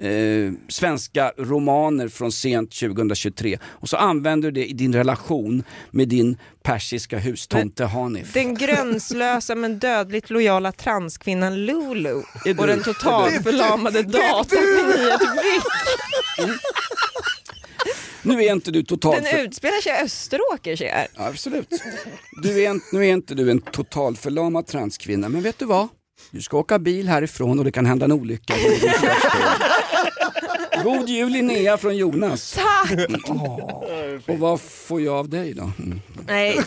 Speaker 2: romaner från sent 2023 och så använder du det i din relation med din persiska hustomte Hanif.
Speaker 3: Den gränslösa men dödligt lojala transkvinnan Lulu och den totalförlamade datorgeniet Vic.
Speaker 2: Nu är inte du totalt...
Speaker 3: Den utspelar sig i Österåker, ser jag.
Speaker 2: Ja, absolut. Nu är inte du en totalförlamad transkvinna, men vet du vad? Du ska åka bil härifrån och det kan hända en olycka. God jul Linnea från Jonas.
Speaker 3: Tack!
Speaker 2: Och vad får jag av dig då?
Speaker 3: Nej,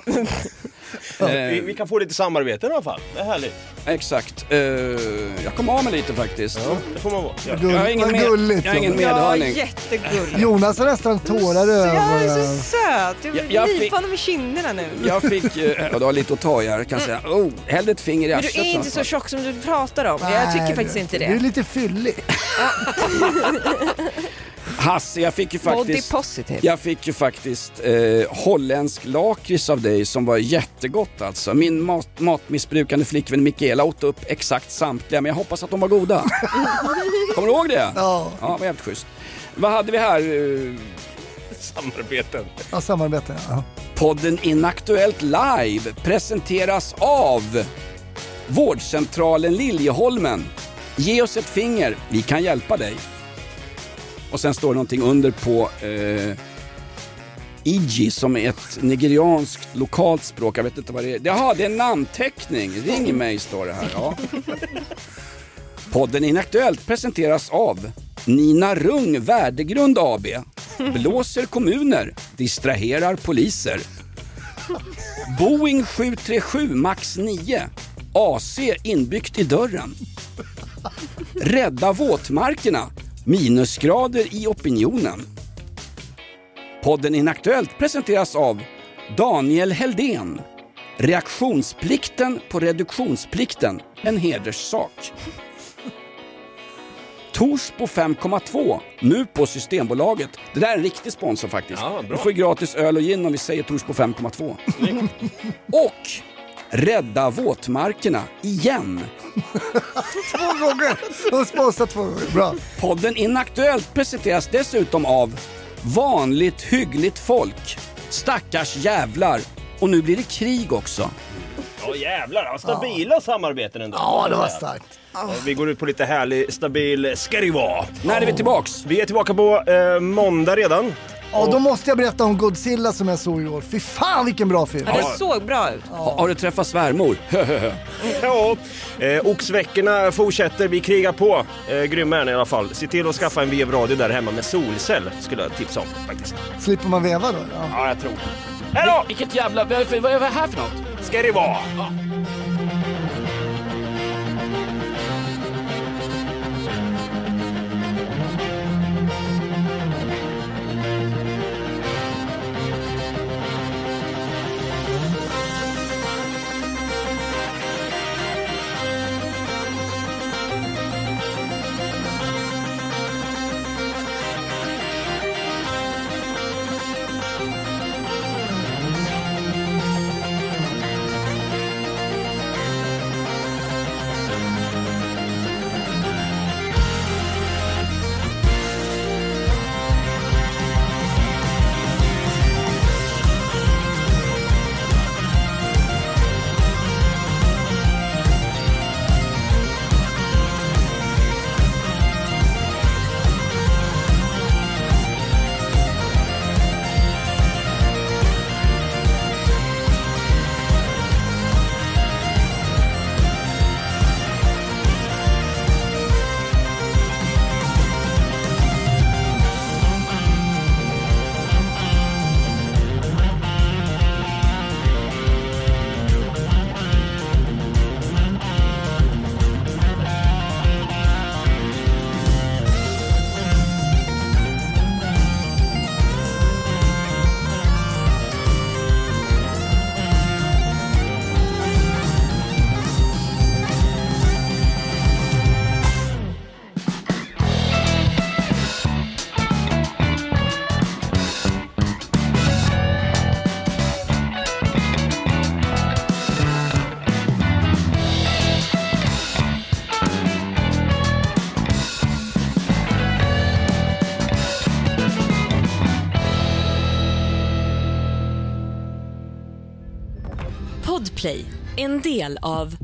Speaker 5: vi kan få lite samarbete i alla fall. Det är härligt.
Speaker 2: Exakt. Jag kommer av mig lite faktiskt.
Speaker 5: Ja, det får man vara.
Speaker 2: Jag har ingen medhörning.
Speaker 3: Ja, jättegulligt.
Speaker 4: Jonas har nästan tårar över.
Speaker 3: Jag är så söt. Jag lipa honom i kinderna nu.
Speaker 2: Jag fick, och du har lite att ta i här, kan säga. Hellre ett finger i arslet.
Speaker 3: Men du är inte så tjock som du pratar om. Nej, jag tycker faktiskt inte det.
Speaker 4: Du är lite fyllig.
Speaker 2: Hasse, jag fick ju faktiskt holländsk lakrits av dig som var jättegott alltså. Min matmissbrukande flickvän Mikaela åt upp exakt samtliga, men jag hoppas att de var goda. Kommer du ihåg det?
Speaker 4: Ja.
Speaker 2: Ja, var jävligt schysst. Vad hade vi här?
Speaker 5: Samarbeten.
Speaker 4: Ja, samarbeten, ja.
Speaker 2: Podden Inaktuellt Live presenteras av Vårdcentralen Liljeholmen. Ge oss ett finger, vi kan hjälpa dig. Och sen står det någonting under på Iji som är ett nigerianskt lokalt språk. Jag vet inte vad det är. Jaha, det är en namnteckning. Ring mig står det här. Ja. Podden Inaktuellt presenteras av Nina Rung Värdegrund AB. Blåser kommuner, distraherar poliser. Boeing 737 Max 9. AC inbyggt i dörren. Rädda våtmarkerna. Minusgrader i opinionen. Podden Inaktuellt presenteras av Daniel Heldén. Reaktionsplikten på reduktionsplikten. En hederssak. Torsbo 5,2. Nu på Systembolaget. Det där är en riktig sponsor faktiskt. Ja, du får gratis öl och gin om vi säger Torsbo 5,2. Och rädda våtmarkerna igen.
Speaker 4: 2 gånger. De sponsrar 2 gånger. Bra.
Speaker 2: Podden Inaktuellt presenteras dessutom av vanligt hyggligt folk. Stackars jävlar. Och nu blir det krig också.
Speaker 5: Ja jävlar, stabila samarbeten ändå.
Speaker 4: Ja, det var starkt.
Speaker 5: Vi går ut på lite härlig, stabil ska det vara.
Speaker 2: När är vi tillbaks?
Speaker 5: Vi är tillbaka på måndag redan.
Speaker 4: Ja, då måste jag berätta om Godzilla som jag såg igår. Fy fan vilken bra film.
Speaker 3: Ja, det såg bra ut.
Speaker 2: Har du träffat svärmor?
Speaker 5: Ja, oxveckorna fortsätter, vi krigar på. Grymma är ni i alla fall. Se till att skaffa en vevradio där hemma med solcell, skulle jag tipsa om faktiskt.
Speaker 4: Slipper man veva då?
Speaker 5: Ja, jag tror. Hej då!
Speaker 2: Vilket jävla... Vad är det här för något?
Speaker 5: Ska det vara?
Speaker 2: Ja.
Speaker 1: Podplay, en del av